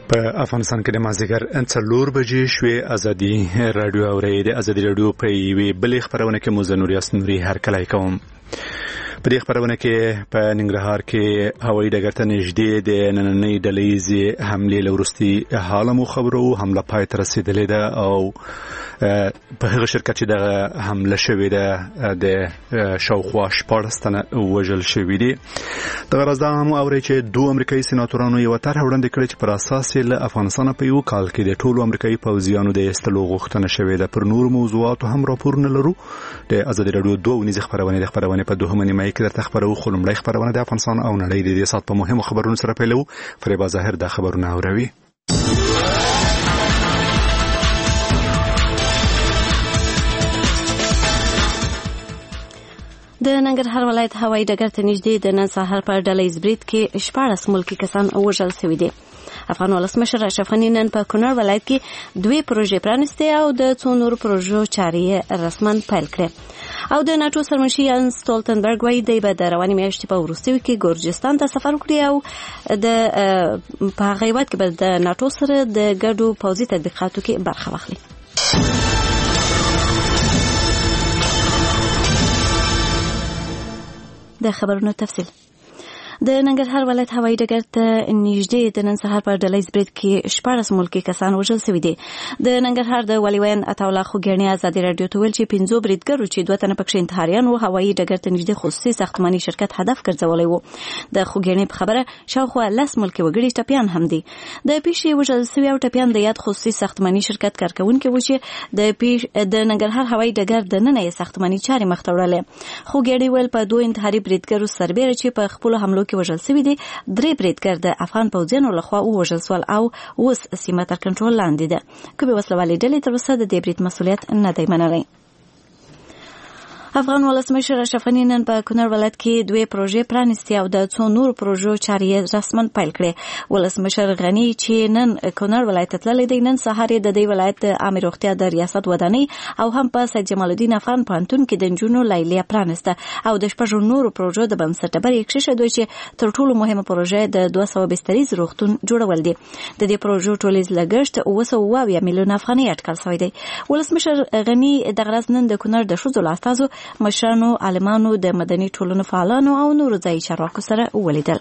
په افغانستان کې د مازدیګر 4 بجې شوې ازادي رادیو اوري د ازادي رادیو په یوې بلې خبرونه کې مزنور یاسنوري هرکلی کوم. په دې خبرونه کې په ننګرهار کې هوایي ډګر ته نږدې د نننۍ ډلهیزې حملې له وروستي حاله مو خبرو حمله پای ته رسېدلې ده او په هغه شرکت چې دغه حمله شوې ده د شاوخوا 14 تنه وژل شوي دي. دغه راز دا هم اوري چې 2 امریکایي سېناتورانو یو طرح وړاندې کړې چې پر اساس یې له افغانستان په یو کال کې د ټولو امریکایي پوځیانو د ایستلو غوښتنه شوې ده. پر نورو موضوعاتو هم راپورونه لرو. د ازادي رادیو 2 ونیزه خبرونه په 2 نیمه کې درته خبرو خو لومړی خبرونه د افغانستان او نړۍ د دې سات په مهمو خبرونو سره پیلو. فریبا ظاهر د خبرونه اوروي. د ننګرهار ولایت هوایي ډګر ته نږدې د نن سهار په ډلهیز برید کې 14 ملکي کسان وژل شوي دي. افغان ولسمشر اشرف غني نن په کونړ ولایت کې 2 پروژې پرانستې او د څو نورو پروژو چارې رسما پیل کړې. او د ناتو سرمنشي یانس ستولتنبرګ وايي دی به د رواني میاشتې په وروستیو کې ګورجستان ته سفر وکړي او د په هغه وخت کې به د ناتو سره د ګډو پوځي تطبیقاتو کې برخه واخلي. د خبرونو تفصیل. د ننګرهار ولایت هوایي ډګر ته نږدې د نن سهار په ډلهیز برید کې 14 ملکي کسان وژل شوي دي. د ننګرهار د ولیوین عطاالله خوګیاڼي ازادي رادیو ته ویل چې 15 بریدګرو چې 2 تنه پکې انتحاریان وو هوایي ډګر ته نږدې خصوصي ساختماني شرکت هدف ګرځولې وو. د خوګیاڼي په خبره شاوخوا 10 ملکي وګړي ټپيان هم دي. د پیښې وژل شوي او ټپيان د یاد خصوصي ساختماني شرکت کارکونکو و چې د ننګرهار هوایي ډګر د نن یې ساختماني چارې مخ ته وړلې. خوګیاڼي ویل په 2 انتحاري بریدګرو سربېره چې په خپل حملو کې وژل شوي دي 3 بریدګر د افغان پوځیانو لخوا ووژل شول او اوس سیمه تر کنټرول لاندې ده. کومې وسلوالې ډلې تر اوسه د دې برید مسؤلیت نه دی منلی. افغان ولسمشر اشرف غني نن په کونړ ولایت کې 2 پروژې پرانستې او د څو نورو پروژو چارې رسما پیل کړې. ولسمشر غني چې نن کونړ ولایت ته تللی دی نن سهار د دې ولایت عامه روغتیا د ریاست ودانۍ او هم په سید جمال الدین افغان پوهنتون کې د نجونو لیلیه پرانسته او د 6 نورو پروژو د بنسټبري کښې دوی چې تر ټولو مهمه پروژه د 200 بستریز روغتون جوړول دي. د دې پروژو ټولیز لګښت 220 میلیون افغانۍ اټکل شوی دی. ولسمشر غني د غرض نن د کونړ د ښځو لاستازو مشرانو عالمانو د مدني ټولنو فعالانو او نورو ځایي چارواکو سره ولیدل.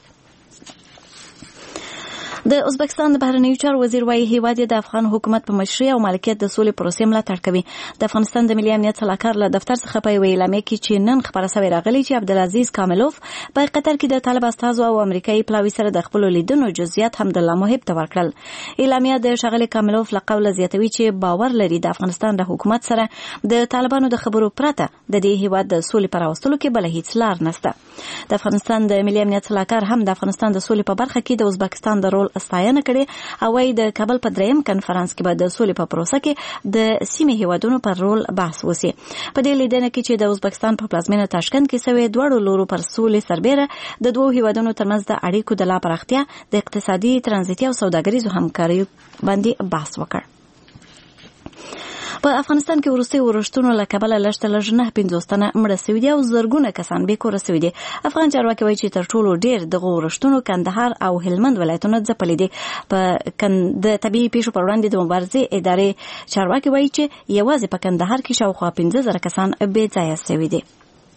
د ازبکستان د بهرنیو چارو وزیر وايي هیواد د افغان حکومت په مشرۍ او مالکیت د سولې پروسې ملاتړ کوي. د افغانستان د ملي امنیت صلاحکار له دفتر څخه په یوه اعلامیه کې چې نن خبره شوې راغلي چې عبدالعزیز کاملوف په قطر کې د طالب استازو او امریکایي پلاوي سره د خپل لیدنو جزئیات هم د الله محب ته ورکړل. اعلامیه د شغله کاملوف له قوله زیاتوي چې باور لري د افغانستان د حکومت سره د طالبانو د خبرو پرته د دې هیواد د سولې پر راوستلو کې بل هیڅ لار نشته. د افغانستان د ملي امنیت صلاحکار هم د افغانستان د سولې په برخه کې د ازبکستان د رول ستاینه کړې او وايي د کابل په 3م کنفرانس کې به د سولې په پروسه کې د سیمې هیوادونو پر رول بحث وشي. په دې لیدنه کې چې د ازبکستان په پلازمینه تاشکند کې سوي دوړو لورو پر سولې سربېره د 2 هیوادونو ترمنځ د اړیکو د لا پراختیا د اقتصادي ترانزیتي او سوداګریزو همکارۍ باندې بحث وکړ. په افغانستان کې وروستي ورښتونو له کبله لږ 9 تنه مړه شوي دي او زرګونه کسان بې کوره شوي دي. افغان چارواکي وایي چې تر ټولو ډېر دغه ورښتونو کندهار او هلمند ولایتونه ځپلي دي. په د طبیعي پیښو پر وړاندې د مبارزې ادارې چارواکي وایي چې یوازې په کندهار کې شاوخوا 15,000 کسان بې ځایه شوي دي.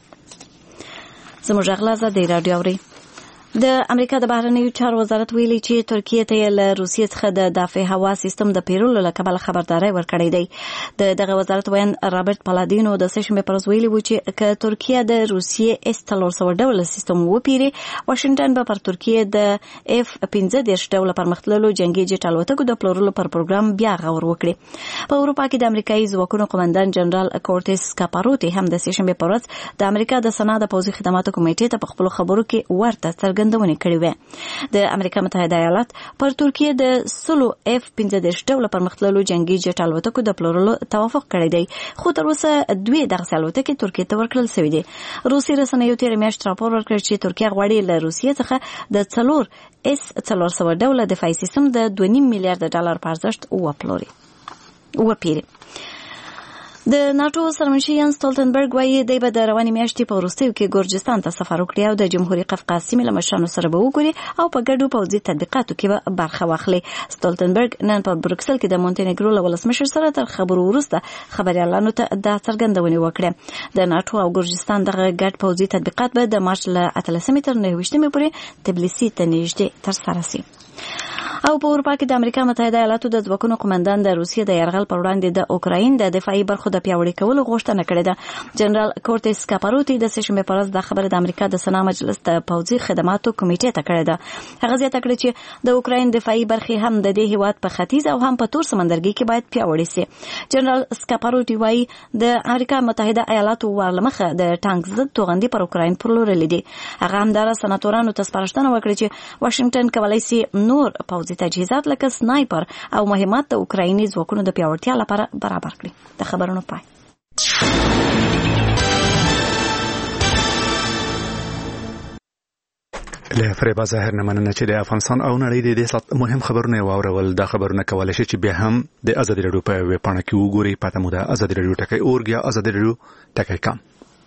زموږ اغلاظه د رادیو اوري. د امریکا د بهرنیو چارو وزارت ویلي چې ترکیه ته له روسیې څخه د دافع هوا سیستم د پیرولو له کبله خبرداري ورکړې دی. دغه وزارت ویان رابرټ پالادینو د سشنبه پر ورځ ویلي و چې که ترکیه د روسیې S-300 ډول سیستم وپیري واشنگټن به پر ترکیه د F-15 ډول پرمختللو جنگي جټ الوتکو د پلورلو پر پروګرام بیا غور وکړي. په اروپا کې د امریکایي ځواکونو قومندان جنرال کورټیس کاپاروتی هم د سشنبه پر ورځ د امریکا د سنا د پوځي خدماتو کمیټې ته په خپل خبرو کې ورته څرګندونه کړې وه. د امریکا متحده ایالات پر ترکیه د F-15 ډول پرمختللو جنگي جټ الوتکو د پلورلو توافق کړی دی خو تر اوسه 2 دغه الوتکې ترکیه ته ورکړل شوې دي. روسي رسنیو تیر میاشت راپور ورکړ چې ترکیه غواړي له روسیې څخه د 4 S-300 ډول دفاعي سیستم د $2.5 میلیارډ په ارزښت وپیري. د ناتو سرمنشي یان سټولټنبرګ وایي دی به د روانې میاشتې په وروستیو کې ګورجستان ته سفر وکړي او د جمهوریت قفقاز سیمې له مشرانو سره به وګوري او په ګډو پوځي تطبیقاتو کې به برخه واخلي. سټولټنبرګ نن په بروکسل کې د مونټینګرو له ولسمشر سره تر خبرو وروسته خبريالانو ته د څرګندونې وکړه. د ناتو او ګورجستان دغه ګډ پوځي تطبیقات به د مارچ له 18 تر 29 پورې تبلیسي ته نږدې ترسره شي. او په اروپا کې د امریکا متحده ایالاتو د ځواکونو قومندان د روسیې د یرغل پر وړاندې د اوکراین د دفاعي برخو د پیاوړي کولو غوښتنه کړې ده. جنرال کورټیس کاپاروتی د سشنبه پر ورځ د خبره د امریکا د سنا مجلس د پوځي خدماتو کمیټې ته کړې ده. هغه زیاته کړې چې د اوکراین دفاعي برخې هم د دې هیواد په ختیځ او هم په تور سمندرګي کې باید پیاوړي شي. جنرال کاپاروتی وايي د امریکا متحده ایالاتو ورلمخه د ټانک ضد توغندي پر اوکراین پلورلې دي. هغه هم د سناتورانو ته سپارښتنه وکړه چې واشنگټن کولای شي نور پوځي تجهیزات لکه سنایپر او مهمات د اوکرایني ځواکونو د پیاوړتیا لپاره برابر کړي. د خبرونو پای. له فریبا ظاهر نه مننه چې د افغانستان او نړۍ د سات مهم خبرونه واورول. دا خبرونه کولای شي چې بیا هم د ازادي راډیو په ویب پاڼه کې وګورئ. پته مو ده ازادي راډیو ټکی اورګ یا ازادي راډیو ټکی کام.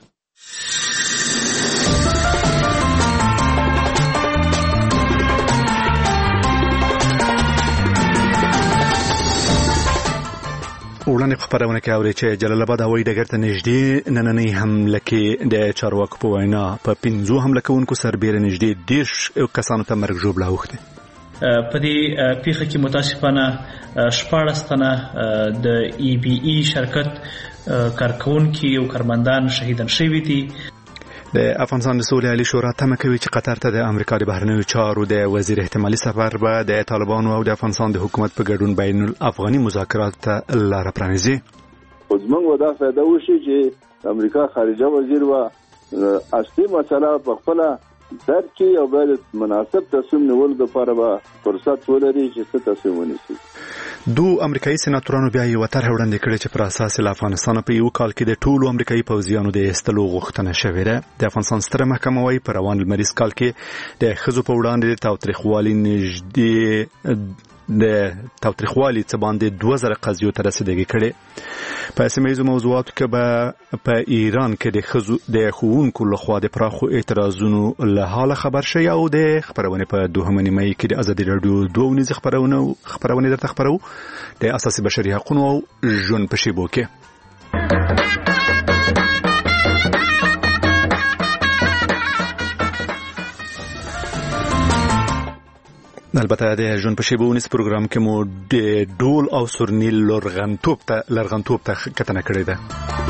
وړاندې خبرونه کې اوري چې جلال آباد هوایي ډګر ته نږدې نننۍ حمله کې د چارواکو په وینا په 5 حمله کوونکو سربېره نږدې 10 کسانو ته مرګ ژوبله اوښتې. په دې پیښه کې متاسفانه 14 تنه د ای بی ای شرکت کارکونکي او کارمندان شهیدان شوي دي. د افغانستان د سولې عالی شورا تمه کوي چې قطر ته د امریکا د بهرنیو چارو د وزیر احتمالي سفر به د طالبانو او د افغانستان د حکومت په ګډون بین الافغاني مذاکرات ته لار پرانیزي. زموږ ودا فائدہ وشي چې امریکا خارجه وزیر و اصلي مسله په خپل درک او باید مناسب تصمیم نیول لپاره به فرصت ولري چې څه تصمیم ونیسي. دو امریکایي سناتورانو بیا یو طرح وړاندې کړې چې پر اساس له افغانستان په یو کال کې د ټولو امریکایي پوځیانو د استلو غوښتنه شوې ده. د افغانستان ستره محکمه وايي په روان لمریز کال کې د ښځو په وړاندې د تاوتریخوالي نږدې د تاوتریخوالي څخه باندې 2000 قضیو ته رسیدګي کړي. په سیمه موضوعاتو کې به په ایران کې د ښځو د ښوونکو لخوا د پراخو اعتراضونو له حاله خبر شي او د خبرونه په دوهمه نیمه کې د ازادي راډیو دوه ونیزه خبرونه درته خبرو د اساسي بشري حقوقو او ژوند په شیبو کې. البته د ژوند په شیبو ونیس پروګرام کې مو د ډول او سورنیل لرغنتوب ته کتنه کړې ده.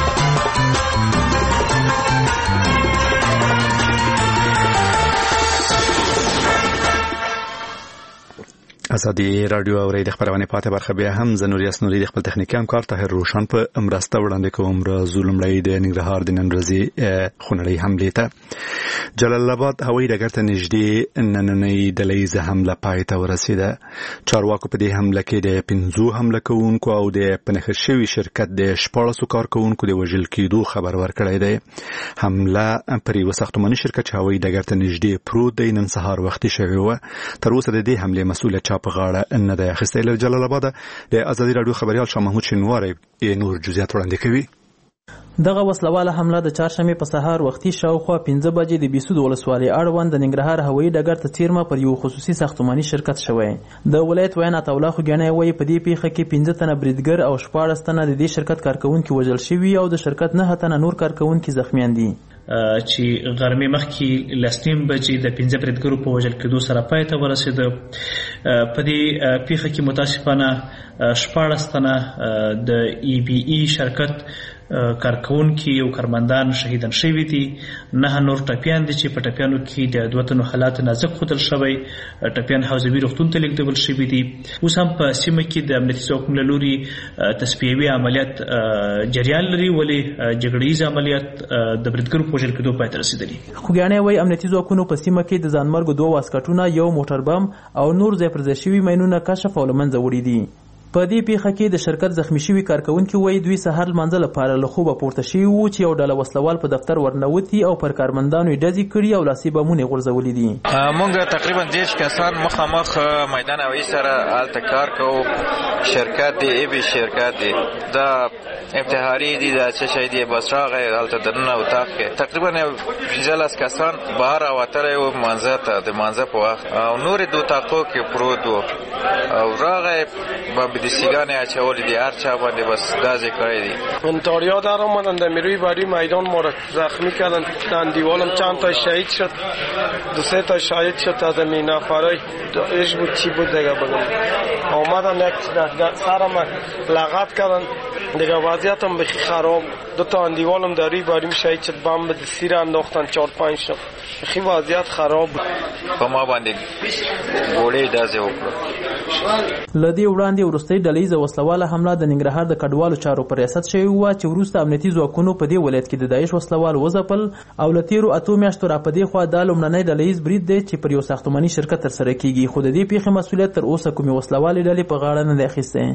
ازادي راډیو او د خبرونه پاتې برخه بیا هم زنوري اسنوري د خپل تخنیکی همکار طاهر روشن په مرسته وړاندې کوم. رازولمړی د ننګرهار د نن ورځې خونړۍ حمله ته جلال آباد هوایي ډګر ته نږدې نننۍ ډلهیزه حمله پای ته ورسیده. چارواکو په دې حمله کې د 5 حمله کوونکو او د پنهخ شوي شرکت د 14 کارکونکو د وژل کېدو خبر ورکړی دی. حمله پر یو ساختماني شرکت هوایي ډګر ته نږدې پروت دی نن سهار وختي شوې و. تر اوسه د دې حمله مسؤل په غاړه نه ده اخیستې. له جلال آباد د ازادي راډیو خبريال شاه محمود شینواری نور جزئیات وړاندې کوي. دغه وسلواله حمله د چهارشنبه په سهار وختي شاوخوا 15 بجې د بیسود ولسوالۍ اړوند د ننګرهار هوایي ډګر ته څیرمه پر یو خصوصي ساختماني شرکت شوی. د ولایت ویان عطاالله خوګیانی وایي په دې پیښه کې 15 تنه بریدګر او 14 تنه د دې شرکت کارکونکي وژل شوي او د شرکت 9 تنه نور کارکونکي زخمیان دي. چې غرمې مخکې لسنیم بجې د 15 بریدګرو په وژل کېدو سره پای ته ورسېده. په دې پیښه کې متاسفانه 14 تنه د ای بی ای شرکت کارکونکي او کارمندان شهیدان شوي دي. 9 نور ټپیان دي چې په ټپیانو کې د 2 تنو حالات نازک ښودل شوی. ټپیان حوزوي روغتون ته لیږدول شوي دي. اوس هم په سیمه کې د امنیتي ځواکونو له لوري تصفیوي عملیات جریان لري ولې جګړیز عملیات د بریدګرو په وژل کېدو پای ته رسېدلي. خوګیانی وایي امنیتي ځواکونو په سیمه کې د ځانمرګو 2 واسکټونه یو موټر بم او نور ځای پر ځای شوي ماینونه کشف او له منځه وړي دي. په دې پیښه کې د شرکت زخمی شوي کارکونکي وایي دوی سهار لمانځه لپاره له خوبه پورته شوي وو چې یو ډله وسلوال په دفتر ورنوتي او پر کارمندانو یې ډزې کړي او لاسي بمونه یې غورځولي دي. موږ تقریبا 10 کسان مخامخ میدان هوایي سره هلته کار کوو. شرکت دی ایبی شرکت دی دا ابتحاری دی دا چه شای دی بس راغی هلته دننه اتاق کې تقریبا 15 کسان بهر راوتلی وو منځه ته د منځه په وخت او نور دو اتاقو کې پروت وو او راغی بدیسیگانی اچولی دی هر چه باندې بس دازی کردی دی. انتاریا در آمدن در میروی بری میدان ما را زخمی کردن. دیوالم چند تا شهید شد 2-3 تا شهید شد از این نفرای ایش بود چی بود دیگه بگم آمدن یک سرم لغت کردن دیگه وضعیتم بخی خراب 2 تا دیوالم در روی بریم شهید شد بم به سیر انداختن 4-5 شد بخی وضعیت خراب بود په ما باندې ګوړې دازې وکړه. لدی وړاندې ورستۍ ډلهیزه وسلواله حمله د ننګرهار د کډوالو چارو پر ریاست شوی و چې وروسته امنیتي ځواکونو په دې ولایت کې د داعش وسلوال وځپل او له تیرو 8 میاشتو را په دې خوا دا لومړنی ډلهیز برید دی چې پر یو ساختماني شرکت ترسره کیږي خو د دې پیښې مسؤلیت تر اوسه کومې وسلوالې ډلې په غاړه نه دی اخیستی.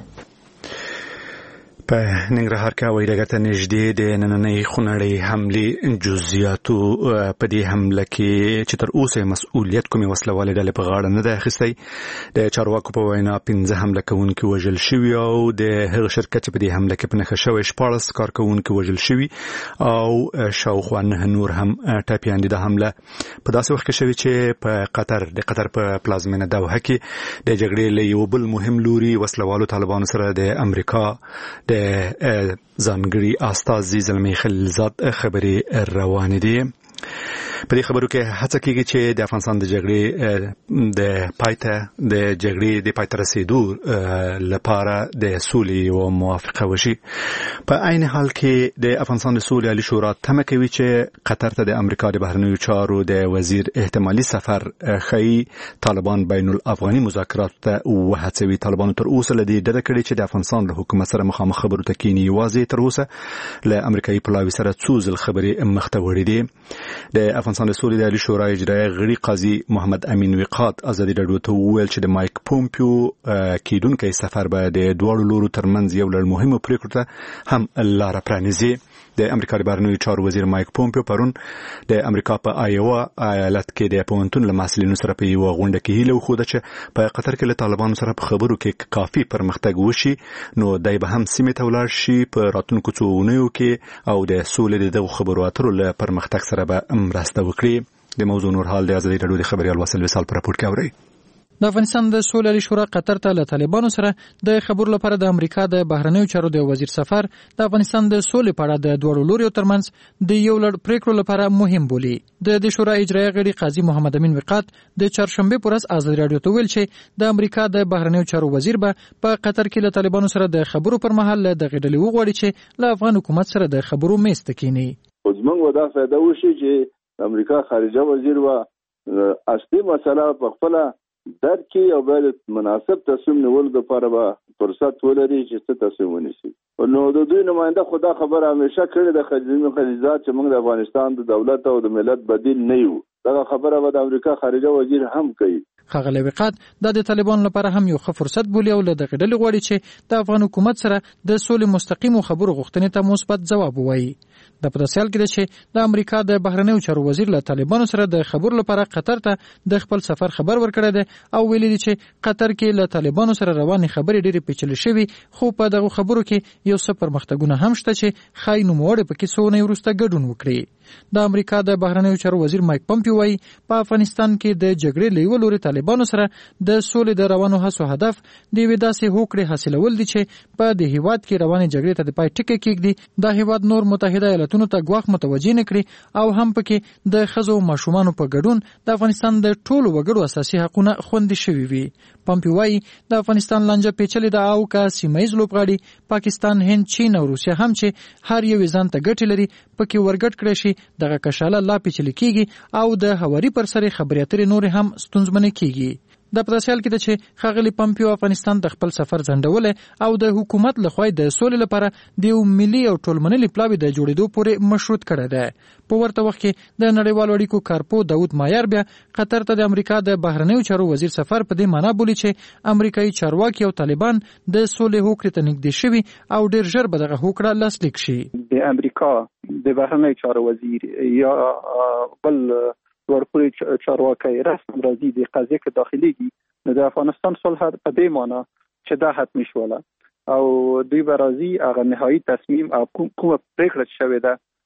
په ننګرهار کې هوایي ډګر ته نږدې د نننۍ خونړۍ حملې جزئیاتو په دې حمله کې چې تر اوسه مسؤلیت کومې وسلوالې ډلې په غاړه نه ده اخیستی. د چارواکو په وینا 15 حمله کوونکي وژل شوي او د هغه شرکت چې په دې حمله کې په نښه شوی 14 کارکوونکي وژل شوي او شاوخوا 9 نور هم ټپیان دي. د حمله په داسې وخت کې شوی چې په قطر په پلازمینه دوحه کې د جګړې له یو بل مهم لوري وسلوالو طالبانو سره د امریکا د ځانګړي استازي زلمي خلیلزاد خبري روانې دي. په دې خبرو کې هڅه کیږي چې د افغانستان د جګړې د پای ته رسیدو لپاره د سولې او موافقه وشي. په عین حال کې د افغانستان د سولې عالی شورا تمه کوي چې قطر ته د امریکا د بهرنیو چارو د وزیر احتمالي سفر خي طالبان بین الافغاني مذاکرات ته وهڅوي. طالبان تر اوسه لدی ډډه کړې چې د افغانستان له حکومت سره مخامخ خبرو ته کینی یوازې تر اوسه له امریکایي پلاوي سره څو ځل خبرې مخته وړې دي. د افغانستان د سولې د عالی شورا اجرایي غړي قاضي محمد امین وقات ازادي راډیو ته وویل چې د مایک پومپیو کیدونکو سفر به د دوه لورو ترمنځ یو لړ مهمه پریکړه ته هم لار پرانیزي. د امریکا د بهرنیو چارو وزیر مایک پومپیو پرون د امریکا په آیوا ایالت کې د پونتون له مسلینو سره په یو غونډه کې هیله وخوده چې په قطر کې له طالبانو سره په خبرو کې کافي پرمختګ وشي نو دای به هم سیمه ته ولاړ شي په راتلونکو څو اونیو کې او د سولې د خبرو اترو له پرمختګ سره به مرسته وکړي. د موضوع نور حال د ازادي راډیو د خبريال وصل وصال پر راپور کې اوري. د افغانستان د سولې عالی شورا قطر ته له طالبانو سره د خبرو لپاره د امریکا د بهرنیو چارو د وزیر سفر د افغانستان د سولې په اړه د دوه لوري ترمنځ د یو لړ پریکړو لپاره مهم بولي. د شورا اجرایي غړي قاضي محمد امین وقات د چهارشنبه پر ورځ ازادي راډیو ته ویل چې د امریکا د بهرنیو چارو وزیر به په قطر کې له طالبانو سره د خبرو پر مهال د غډلې وغوړي چې له افغان حکومت سره د خبرو میز ته کینی. زموږ ودا فائدہ وشي چې امریکا خارجه وزیر و اصلي مسله په خپل درکې او باید مناسب تصمیم نیول لپاره به فرصت ولري چې څه تصمیم ونیسي. نو د دوی نماینده خدا خبره همیشه کړې د خلیلزاد چې موږ د افغانستان د دولت او د ملت بدیل نه یو. دا خبره به د امریکا خارجه وزیر هم کوي. ښاغلی وقات د طالبانو لپاره هم یو ښه فرصت بولي او له دغه ډلې غواړي چې د افغان حکومت سره د سولې مستقیمو خبرو غوښتنې ته مثبت ځواب ووایي. د پداسیال کې چې د امریکا د بهرنیو چارو وزیر له طالبانو سره د خبرو لپاره قطر ته د خپل سفر خبر ورکړی دی او ویلي دي چې قطر کې له طالبانو سره روانې خبرې ډېرې پیچلې شوي خو په دغه خبرو کې یو څه پرمختګونه هم شته چې ښایي نوموړی پکې څو اونۍ وروسته ګډون وکړي. د امریکا د بهرنیو چارو وزیر مایک پومپیو وایي په افغانستان کې د جګړې له یوه لوري طالبانو سره د سولې د روانو هڅو هدف د یوې داسې هوکړې حاصلول دي چې په دې هیواد کې روانې جګړې ته د پای ټکی کېږدي. دا هیواد نور متحده ایالتونو ته ګواښ متوجه نه کړي او هم پکې د ښځو او ماشومانو په ګډون د افغانستان د ټولو وګړو اساسي حقونه خوندي شوي وي. پومپیو وایي د افغانستان لانجه پیچلې ده او که سیمه ییز لوبغاړي پاکستان، هند، چین او روسیه هم چې هر یو ځان ته ګټې لري پکې ورګډ کړی شي دغه کشاله لا پیچلې کېږي او د هواري پر سر خبرې اترې نور هم ستونزمنې کېږي. د پرسیال کې چې ښاغلي پمپیو افغانستان د خپل سفر ځنډول او د حکومت لخوا د سولې لپاره د ملي او ټولمنلي پلاوی د جوړېدو پورې مشروط کړی دی. په ورته وخت کې د نړیوالو اړیکو کارپو داود مایر بیا قطر ته د امریکا د بهرنیو چارو وزیر سفر په دې معنی بولی چې امریکایي چارواکي او طالبان د سولې هوکړې ته نږدې شوي او ډېر ژر به دغه هوکړه لاسلیک شي. د امریکا د بهرنیو چارو وزیر یا بل ورپورې چارواکي رسم راځي د قضیه کې داخليږي نو د افغانستان صلح په دې معنی چې دا حتمی شوله او دوی به راځي هغه نهایی تصمیم او کومه پریکړه شوې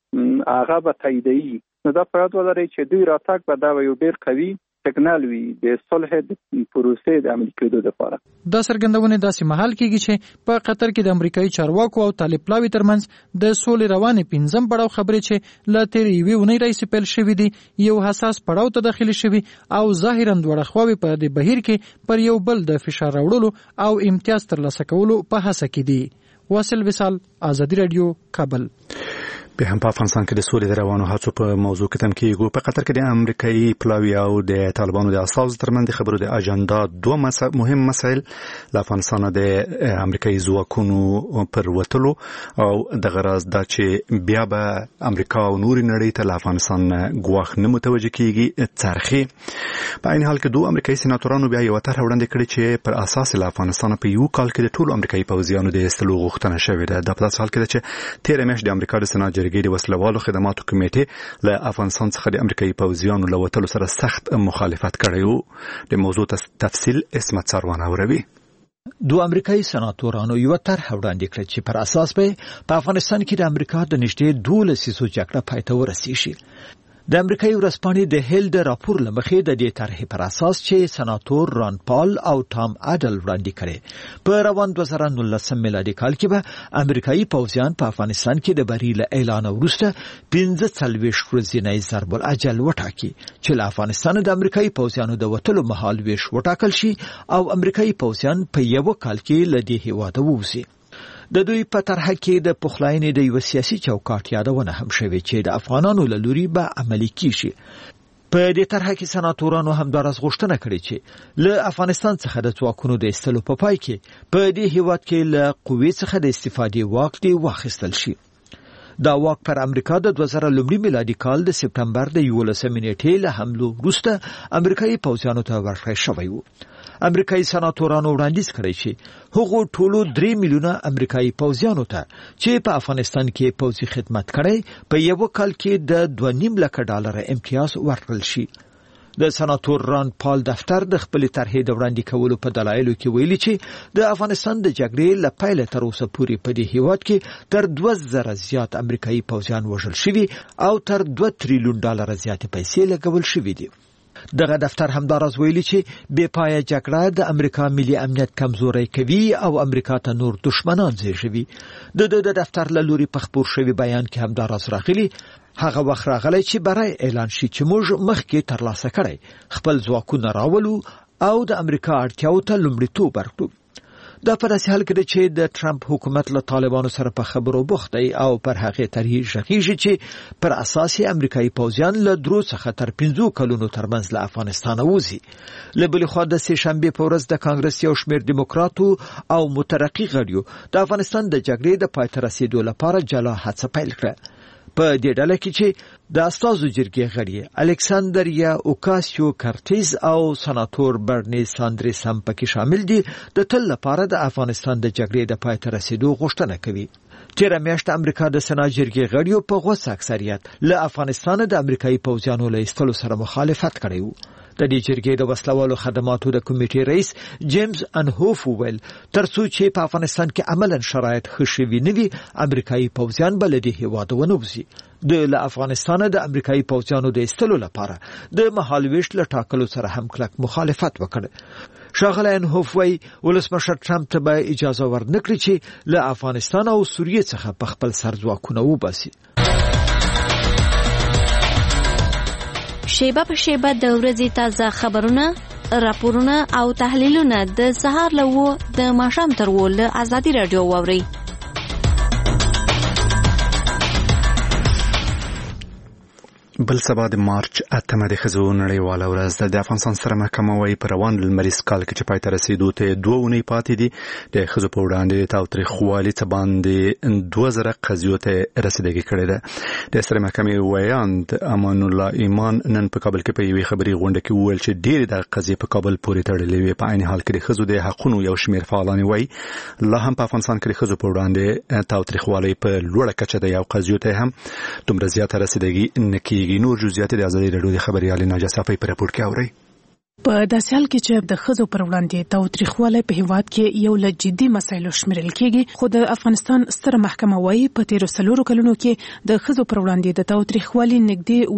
ده هغه به تاییدوي. نو دا په یاد ولرئ چې دوی راتګ به دا یو ډېر قوي سیګنال وي د صلح د پروسې د عملي کېدو لپاره. دا څرګندونه داسې مهال کېږي چې په قطر کې د امریکایي چارواکو او طالب پلاوي ترمنځ د سولې روانې 5م پړاو خبرې چې له تېرې یوې اونۍ راهیسې پیل شوي دي یو حساس پړاو ته داخلي شوي او ظاهراً دواړه خواوې په دې بهیر کې پر یو بل د فشار راوړلو او امتیاز ترلاسه کولو په هڅه کې دي. واصل وصال، آزادي رادیو، کابل. به هم په افغانستان کې د سولې د روانو هڅو په موضوع کې تم کېږو. په قطر کې د امریکایي پلاوی او د طالبانو د اساس ترمنځ خبرو د اجنډا دوه مهم مسایل له افغانستان د امریکایي ځواکونو پر وتلو او د غرض دا چې بیا به امریکا او نوري نړۍ ته له افغانستان ګواښ نه متوجه کیږي څرخي. په عین حال کې دوه امریکایي سېناتورانو بیا یو طرح وړاندې کړې چې پر اساس له افغانستان په یو کال کې د ټولو امریکایي پوځیانو د ایستلو غوښتنه شوې ده. د پداسې حال کې چې 13 میاشتې د امریکا د سېنات د وسلوالو خدماتو کمیټې له افغانستان څخه د امریکایي پوځیانو له وتلو سره سخت مخالفت کړی و. د موضوع تفصیل اسمت سروان اوروي. دو امریکایي سناتورانو یو طرح وړاندې کړ چې پر اساس په افغانستان کې د امریکا د نږدې 12 لسیزو جګړه پای ته ورسیږي. د امریکایي ورځپاڼې د هیلډ راپور لمخې د دې طرحې پر اساس چې سناتور ران پال او ټام اډل وړاندې کړي په روان 2019 میلادي کال کې به امریکایي پوځیان په افغانستان کې د بری له اعلان وروسته 45 ورځې ضرب الاجل وټاکي چې له افغانستان د امریکایي پوځیانو د وټلو مهال ویش وټاکل شي او امریکایي پوځیان په یو کال کې له دې هیواده ووځي. د دوی په طرح کې د پخلاینې د یو سیاسي چوکاټ یادونه هم شوې چې د افغانانو له لوري به عملي کیږي. په دې طرح کې سناتورانو همدارس غوښتنه کړې چې له افغانستان څخه د ځواکونو د ایستلو په پای کې په دې هیواد کې له قوې څخه د استفادې واک دی واخیستل شي. دا واک پر امریکا د 2000 میلادي کال د سپټمبر د 11 نیټې له حملو وروسته امریکایي پوځیانو ته ورکړل شوی و. امریکایي سناتورانو وړاندیز کړی چې هغه ټولو 3 میلیونه امریکایي پوځیانو ته چې په افغانستان کې پوځي خدمت کړي په یو کال کې د 2.5 لک ډالر امتیاز ورکړل شي. د سناتور ران پال دفتر د خپل طرحې د وړاندې کولو په دلایلو کې ویلي چې د افغانستان د جګړې له پیل تر اوسه پورې په دې هیواد کې تر 2000 زیات امریکایي پوځیان وژل شوي او تر 2 تریلیون ډالر زیاتې پیسې لګول شوي دي. دغه دفتر همدارز ویلي چې بې پایه جګړه د امریکا ملي امنیت کمزوري کوي او امریکا ته نور دشمنان زیږوي. د دفتر له لوري په خپور شوی بیان کې همدارز راغلي هغه وخت راغلی چې برای اعلان شي چې موږ مخکې ترلاسه کړی خپل ځواکونه راولو او د امریکا اړتیاو ته لومړیتوب ورکړو. دا په داسې حال کې چې د ټرمپ حکومت له طالبانو سره په خبرو بوخت دی او پر هغه طرحې ژغېږي چې پر اساس امریکایي پوځیان له 3 څخه تر 5 کلونو ترمنځ له افغانستان وځي. له بل خوا د سه شنبه په ورځ د کانګرس یو شمېر دیموکراتو او مترقي غړیو د افغانستان د جګړې د پای ته رسیدو لپاره جلا هڅه پیل کړه. په دې ډله کې چې د استازو جرګې غړي الکساندر یا اوکاسیو کارتیز او سناتور برنی ساندریس هم پکې شامل دي د تل لپاره د افغانستان د جګړې د پای ته رسیدو غوښتنه کوي. تیر میاشت امریکا د سنا جرګې غړیو په غوسه اکثریت له افغانستان د امریکایي پوځیانو له ایستلو سره مخالفت کړی و. د دې جرګې د وسلوالو خدماتو د کمیټې رئیس جیمز انهوف ویل ترڅو چې په افغانستان کې عملاً شرایط ښه شوي نه وي امریکایي پوځیان به له دې هیواده ونه وځي. د افغانستان د امریکایي پوځیانو د ایستلو لپاره د مهالویش له ټاکلو سره هم کلک مخالفت وکړ. ښاغلی انهوف وایي ولسمشر ټرمپ ته به اجازه ورنکړي چې له افغانستان او سوریې څخه په خپل سر ځواکونه وباسي. شیبه په شیبه د ورځې تازه خبرونه، راپورونه او تحلیلونه د سهار له 9 د ماښام تر 10 له آزادي رادیو واورئ. بل سبا د مارچ 8 د ښځو نړیواله ورځ ده. د افغانستان ستره محکمه وايي په روان لمریز کال کې چې پای ته رسېدو ته 2 اونۍ پاتې دي د ښځو په وړاندې د تاوتریخوالي څه باندې 2000 قضیو ته رسیدګي کړې ده. د سترې محکمې ویاند امان الله ایمان نن په کابل کې په یوې خبري غونډه کې وویل چې ډېرې د قضیې په کابل پورې تړلې وي. په عین حال کې د ښځو د حقونو یو شمېر فعالان وايي لا هم په افغانستان کې د ښځو په وړاندې تاوتریخوالي په لوړه کچه ده او قضیو ته هم دومره زیاته رسیدګي نه کیږي. نور جزئیات د ازادي رادیو د خبريال ناجا صافي پر راپور کې اوري. په داسې حال کې چې د ښځو پر وړاندې تاوتریخوالی په هیواد کې یو له جدي مسایلو شمیرل کېږي، خو د افغانستان ستره محکمه وايي په تیرو 4 کلونو کې د ښځو پر وړاندې د تاوتریخوالي نږدې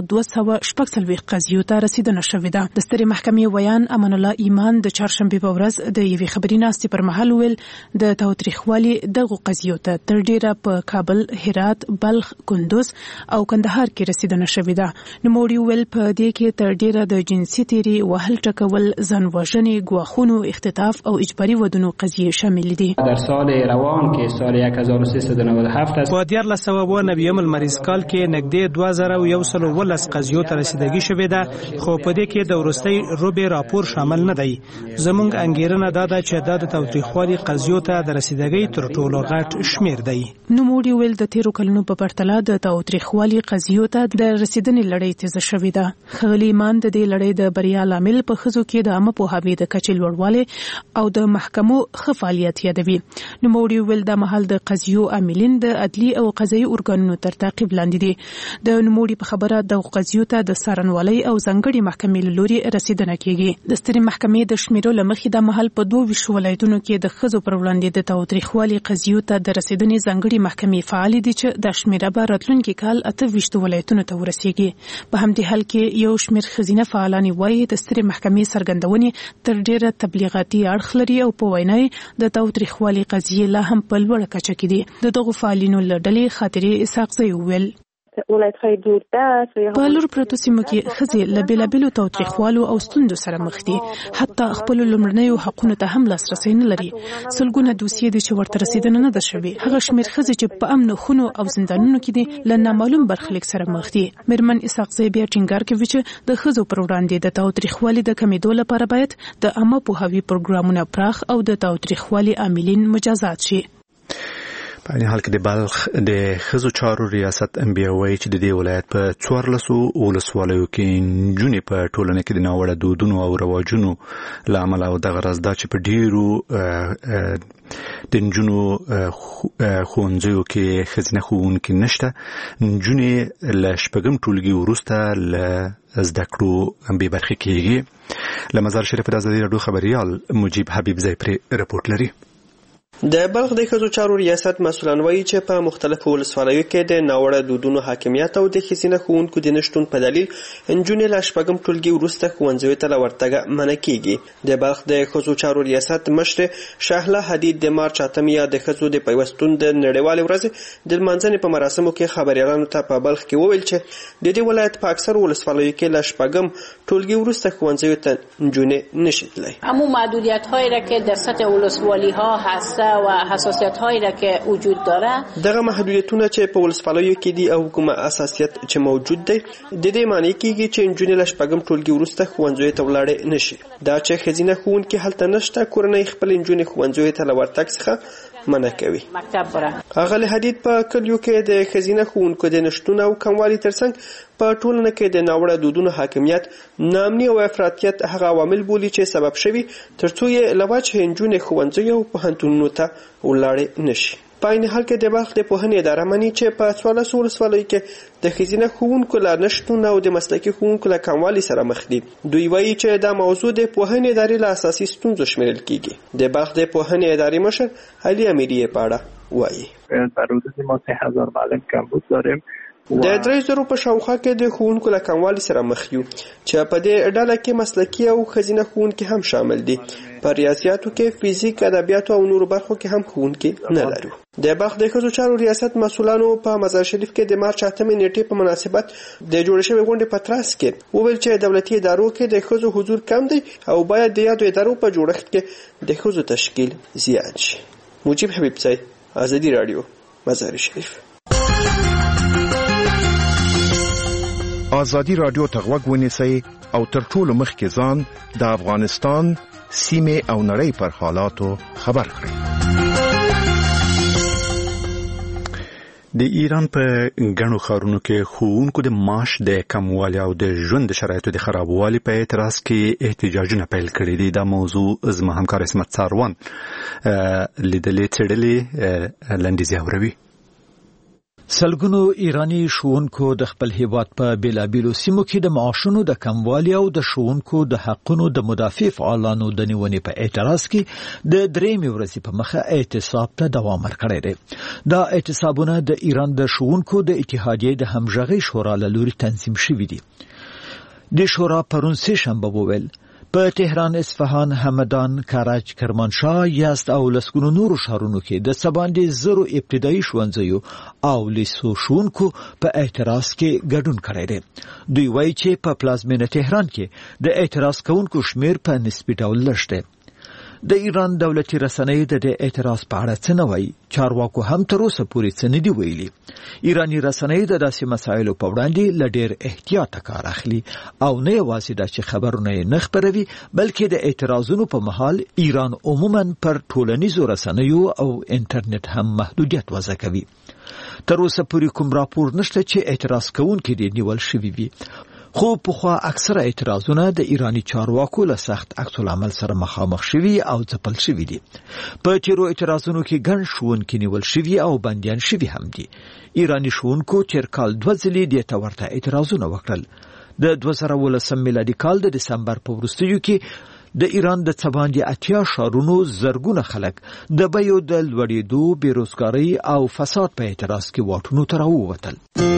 2246 قضیو ته رسیدنه شوې ده. د سترې محکمې ویان امان الله ایمان د چهارشنبې په ورځ د یوې خبري ناستې پر مهال ویل د تاوتریخوالي دغه قضیو ته تر ډیره په کابل، هرات، بلخ، کندوز او کندهار کې رسیدنه شوې ده. نوموړي ویل په دې کې تر ډیره د جنسي تیری وهل ټکول، ځان وژنې، ګواښونو، اختطاف او اجباري ودونو قضیې شامل دي. در سال روان کې سال 1397 است. په 1399 لمریز کال کې نږدې 2112 قضیو ته رسیدګي شوې ده، خو په دې کې د وروستي روبې راپور شامل نه دی. زموږ انګیرنه دا ده چې د تاوتریخوالي قضیو ته د رسیدګي تر ټولو غټ شمیر دی. نوموړي ویل د تیرو کلونو په پرتله د تاوتریخوالي قضیو ته د رسیدنې لړۍ تیزه شوې ده. ښاغلي ایمان د دې لړۍ د بریا لامل په ښځو کې د عامه پوهاوي د کچې لوړوالی او د محکمو ښه فعالیت یادوي. نوموړي ویل دا مهال د قضیو عاملین د عدلي او قضایي ارګانونو تر تعقیب لاندې دي. د نوموړي په خبره د قضیو ته د څارنوالۍ او ځانګړي محکمې له لوري رسیدنه کیږي. د سترې محکمې د شمیرو له مخې د مهال په 22 ولایتونو کې د ښځو پر وړاندې د تاوتریخوالي قضیو ته د رسیدنې ځانګړي محکمې فعال دي چې د شمیره به راتلونکي کال 28 ولایتونو ته ورسیږي. په همدې حال کې یو شمیر ښځینه فعالان وايي د سترې محکمې څرګندونې تر ډیره تبلیغاتي اړخ لري او په وینا د تاوتریخوالي قضیې لا هم په لوړه کچه کې دي. دغه فعالینو له ډلې خاطرې اسحاقزی ویل په لور پروتو سیمو کې ښځې له بیلابیلو تاوتریخوالو او ستونزو سره مخ دي. حتی خپل لومړنیو حقونو ته هم لاسرسی نه لري. سلګونه دوسیې دي چې ورته رسیدنه نه ده شوې. هغه شمیر ښځې چې په امن خونو او زندانونو کې دي له نامعلوم برخلیک سره مخ دي. میرمن اسحاقزی بیا ټینګار کوي چې د ښځو پر وړاندې د تاوتریخوالي د کمیدو لپاره باید د عامه پوهاوي پروګرامونه پراخ او د تاوتریخوالي عاملین مجازات شي. په این حال کې د بلخ د ښځو چارو ریاست انبیا وایي چې د دې ولایت په 14 ولسوالیو کې نجونې په ټولنه کې د ناوړه دودونو او رواجونو له امله او دغه راز دا چې په ډیرو د نجونو ښوونځیو کې ښځینه ښوونکي نشته. نجونې له شپږم ټولګي وروسته له زده کړو بې برخې کېږي. له مزار شریف د ازادي راډیو خبریال مجیب حبیب ځای پرې رپورټ لري. د بلخ د ښځو چارو ریاست مسؤلان وایي چې په مختلفو ولسوالیو کې د ناوړه دودونو حاکمیت او د ښځینه ښوونکو د نشتون په دلیل نجونې له شپږم ټولګي وروسته ښوونځیو ته له ورتګه منع کېږي. د بلخ د ښځو چارو ریاست مشر شهله حدید د مارچ 8 یا د ښځو د پیوستون د نړیوالې ورځې د لمانځنې په مراسمو کې خبریالانو ته په بلخ کې وویل چې د دې ولایت په اکثر ولسوالیو کې له شپږم ټولګي وروسته ښوونځیو ته نجونې نشي تللی. همون محدودیت‌هایی را که در سطح ولسوالی‌ها هست و حساسیت هایی را که وجود داره، دغه محدودیتونه چې په ولسوالیو کې دي او کومه اساسیت چې موجود دی د دې معنی کېږي چې نجونې له شپږم ټولګي وروسته ښوونځیو ته ولاړې نشي. دا چې ښځینه ښوونکي هلته نشته، کورنۍ خپل نجونې ښوونځیو ته له ورتګ څخه منع کوي. اغلی حدید په کلیو کې د ښځینه ښوونکو د نشتون او کموالي ترڅنګ په ټولنه کې د ناوړه دودونو حاکمیت، ناامني او افراطیت هغه عوامل بولي چې سبب شوي ترڅو یې له وجهه نجونې ښوونځیو او پوهنتونونو ته ولاړې نشي. په عین حال کې د بلخ د پوهنې اداره مني چې په 14 ولسوالیو کې د ښځینه ښوونکو له نشتون او د مسلکي ښوونکو له کموالي سره مخ دي. دوی وایي چې دا موضوع د پوهنې ادارې له اساسي ستونزو شمیرل کېږي. د بلخ د پوهنې ادارې مشر علي امیری په اړه وایي در حدود ما 3000 معلم کمبود داریم. د 3000 په شاوخوا کې د ښوونکو له کموالي سره مخ یو چې په دې ډله کې مسلکي او ښځینه ښوونکي هم شامل دي. په ریاضیاتو کې، فزیک، ادبیاتو او نورو برخو کې هم ښوونکي نه لرو. د بلخ د ښځو چارو ریاست مسؤلانو په مزار شریف کې د مارچ 8 نیټې په مناسبت د جوړ شوې غونډې په ترڅ کې وویل چې دولتي ادارو کې د ښځو حضور کم دی او باید د یادو ادارو په جوړښت کې د ښځو تشکیل زیات شي. مجیب حبیب ځای، ازادي راډیو، مزار شریف. ازادي رادیو ته غوږ ونیسئ او تر ټولو مخکې ځان د افغانستان سیمې او نړۍ پر حالاتو خبر کړئ. د ایران په ګڼو ښارونو کې ښوونکو د معاش د کموالي او د ژوند د شرایطو د خرابوالي په اعتراض کې احتجاجونه پیل کړي دي. دا موضوع زما همکار اسمت ساروان لیدلې څېړلې لنډیزې اوروي. سلګونو ایرانی ښوونکو د خپل هیواد په بیلابیلو سیمو کې د معاشونو د کموالي او د ښوونکو د حقونو د مدافع فعالانو د نیونې په اعتراض کې د درېمې ورځې په مخه اعتصاب ته دوام ورکړی دی. دا اعتصابونه د ایران د ښوونکو د اتحادیې د همغږۍ شورا له لوري تنظیم شوي دي. د شورا پرون سه شنبه وویل په تهران، اصفهان، همدان، کرج، کرمانشاه، یزد او لسګونو نورو ښارونو کې د سباندې زرو ابتدایي ښوونځیو او لیسو ښوونکو په اعتراض کې ګډون کړی دی. دوی وایي چې په پلازمینه تهران کې د اعتراض کوونکو شمیر په نسبي ډول لږ دی. د ایران دولتي رسنۍ د اعتراض په اړه څه نه وایي. چارواکو هم تر اوسه پورې څه نه دي ویلي. ایرانی رسنۍ د داسې مسایلو په وړاندې له ډېر احتیاطه کار اخلي او نه یوازې دا چې خبرونه یې نه خپروي، بلکې د اعتراضونو په مهال ایران عموما پر ټولنیزو رسنیو او انټرنیټ هم محدودیت وضع کوي. تر اوسه پورې کوم راپور نشته چې اعتراض کوونکي دې نیول شوي وي. خو پخوا اکثره اعتراضونه د ایرانی چارواکو له سخت عکس العمل سره مخامخ شوي او ځپل شوي دي. په تیرو اعتراضونو کې ګڼ ښوونکي نیول شوي او بندیان شوي هم دي. ایرانی ښوونکو تیر کال 2 ځلې دې ته ورته اعتراضونه وکړل. د 2019 میلادي کال د دسمبر په وروستیو کې د ایران د څباندې 80 ښارونو زرګونه خلک د بیو د لوړېدو، بیروزګارۍ او فساد په اعتراض کې واټونو ته راووتل.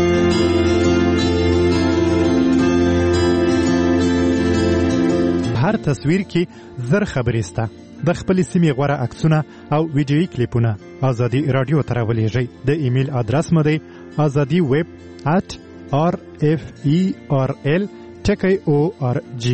هر تصویر کې زر خبرې سته. د خپل سیمې غوره عکسونه او ویډیویي کلیپونه ازادي رادیو ته راولېږئ. د ایمیل ادرس مو دی azadi@referl.org.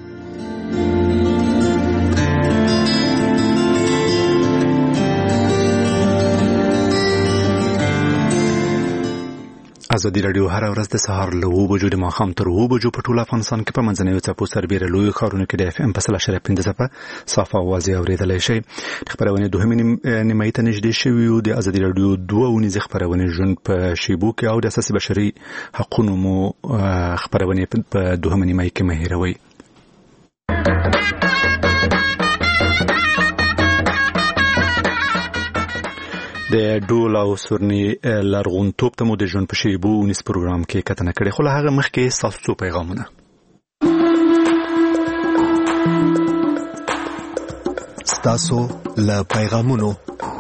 ازادي رادیو هر ورځ د سهار له 9 بجو د ماښام تر 2 بجو په ټول افغانستان کې په منځنیو څپو سربېره لویو ښارونو کې د FM په 100.5 صافه اوازې اورېدلی شئ. خپرونې دوهمې نیمایي ته نږدې شوي یو. د ازادي رادیو 2 اونیزې خپرونې ژوند په شیبو کې او د اساسي بشري حقونو مو خپرونې په دوهمې نیمایي کې مه هېروئ. د ډول او سورني لرغونتوب ته مو د ژوند په شیبو اونیز پروګرام کې کتنه کړې. خو له هغه مخکې ستاسو څو پیغامونه. ستاسو له پیغامونو.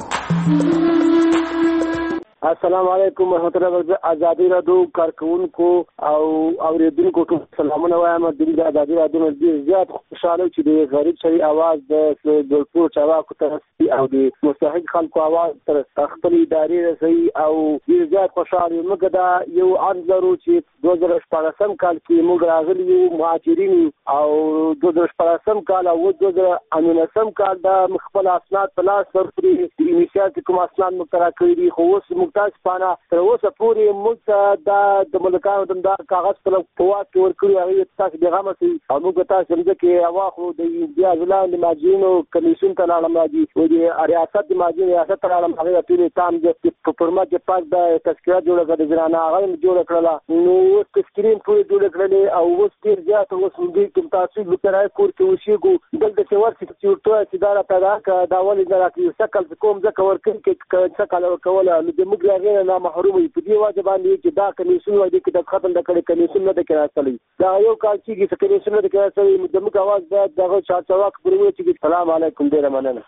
السلام علیکم ورحمۃ اللہ وبرکاتہ. ازادي رادیو کارکونکو او اوریدونکو ټول سلامونه وایم. د ازادي رادیو ډیر زیات خوشاله چې د غریب شری आवाज د دولپور چاواکو ته او د مستحق خلکو आवाज تر خپل ادارې رسي او ډیر زیات خوشاله یم. موږ دا یو عرض لرو چې 2014 کال کې موږ راغلي یو مهاجرین او 2014 کال او 2019 کال دا خپل اسناد په لاس ورکړي. د انیشیاتیو کوم اسناد مقرر کړی دي خو اوس پانا تر اوسه پورې موږ د ملکانو د کاغذ په قوت کې ورکړي. هغه تاسو پیغام کوي او موږ تاسو څنګه کې اواخو د انډیا ځلان د ماجینو کمیشن ته لاړم راځي او د ریاست د ماجین ریاست ته لاړم. هغه ټول تام د پرمات د پاک د تذکره جوړ کړل. د ځانه هغه جوړ کړل. نو تذکرین ټول جوړ کړل او اوس ډیر زیات اوس موږ کوم تاسو لپاره کور کې وشيګو دلته چې ورته چې ورته چې دا پیدا کا دا ولې دا کې سکل کوم ځکه ورکړي کې سکل ورکول نو د موږ هغه نه محروم وي. په دې واجب باندې چې دا کمیشن وایي چې د ختم د کړي کمیشن نه د کراستلې دا یو کال چې کمیشن نه د کراستلې د موږ आवाज باید دغه چارچواک پروي چې السلام علیکم ډیر مننه.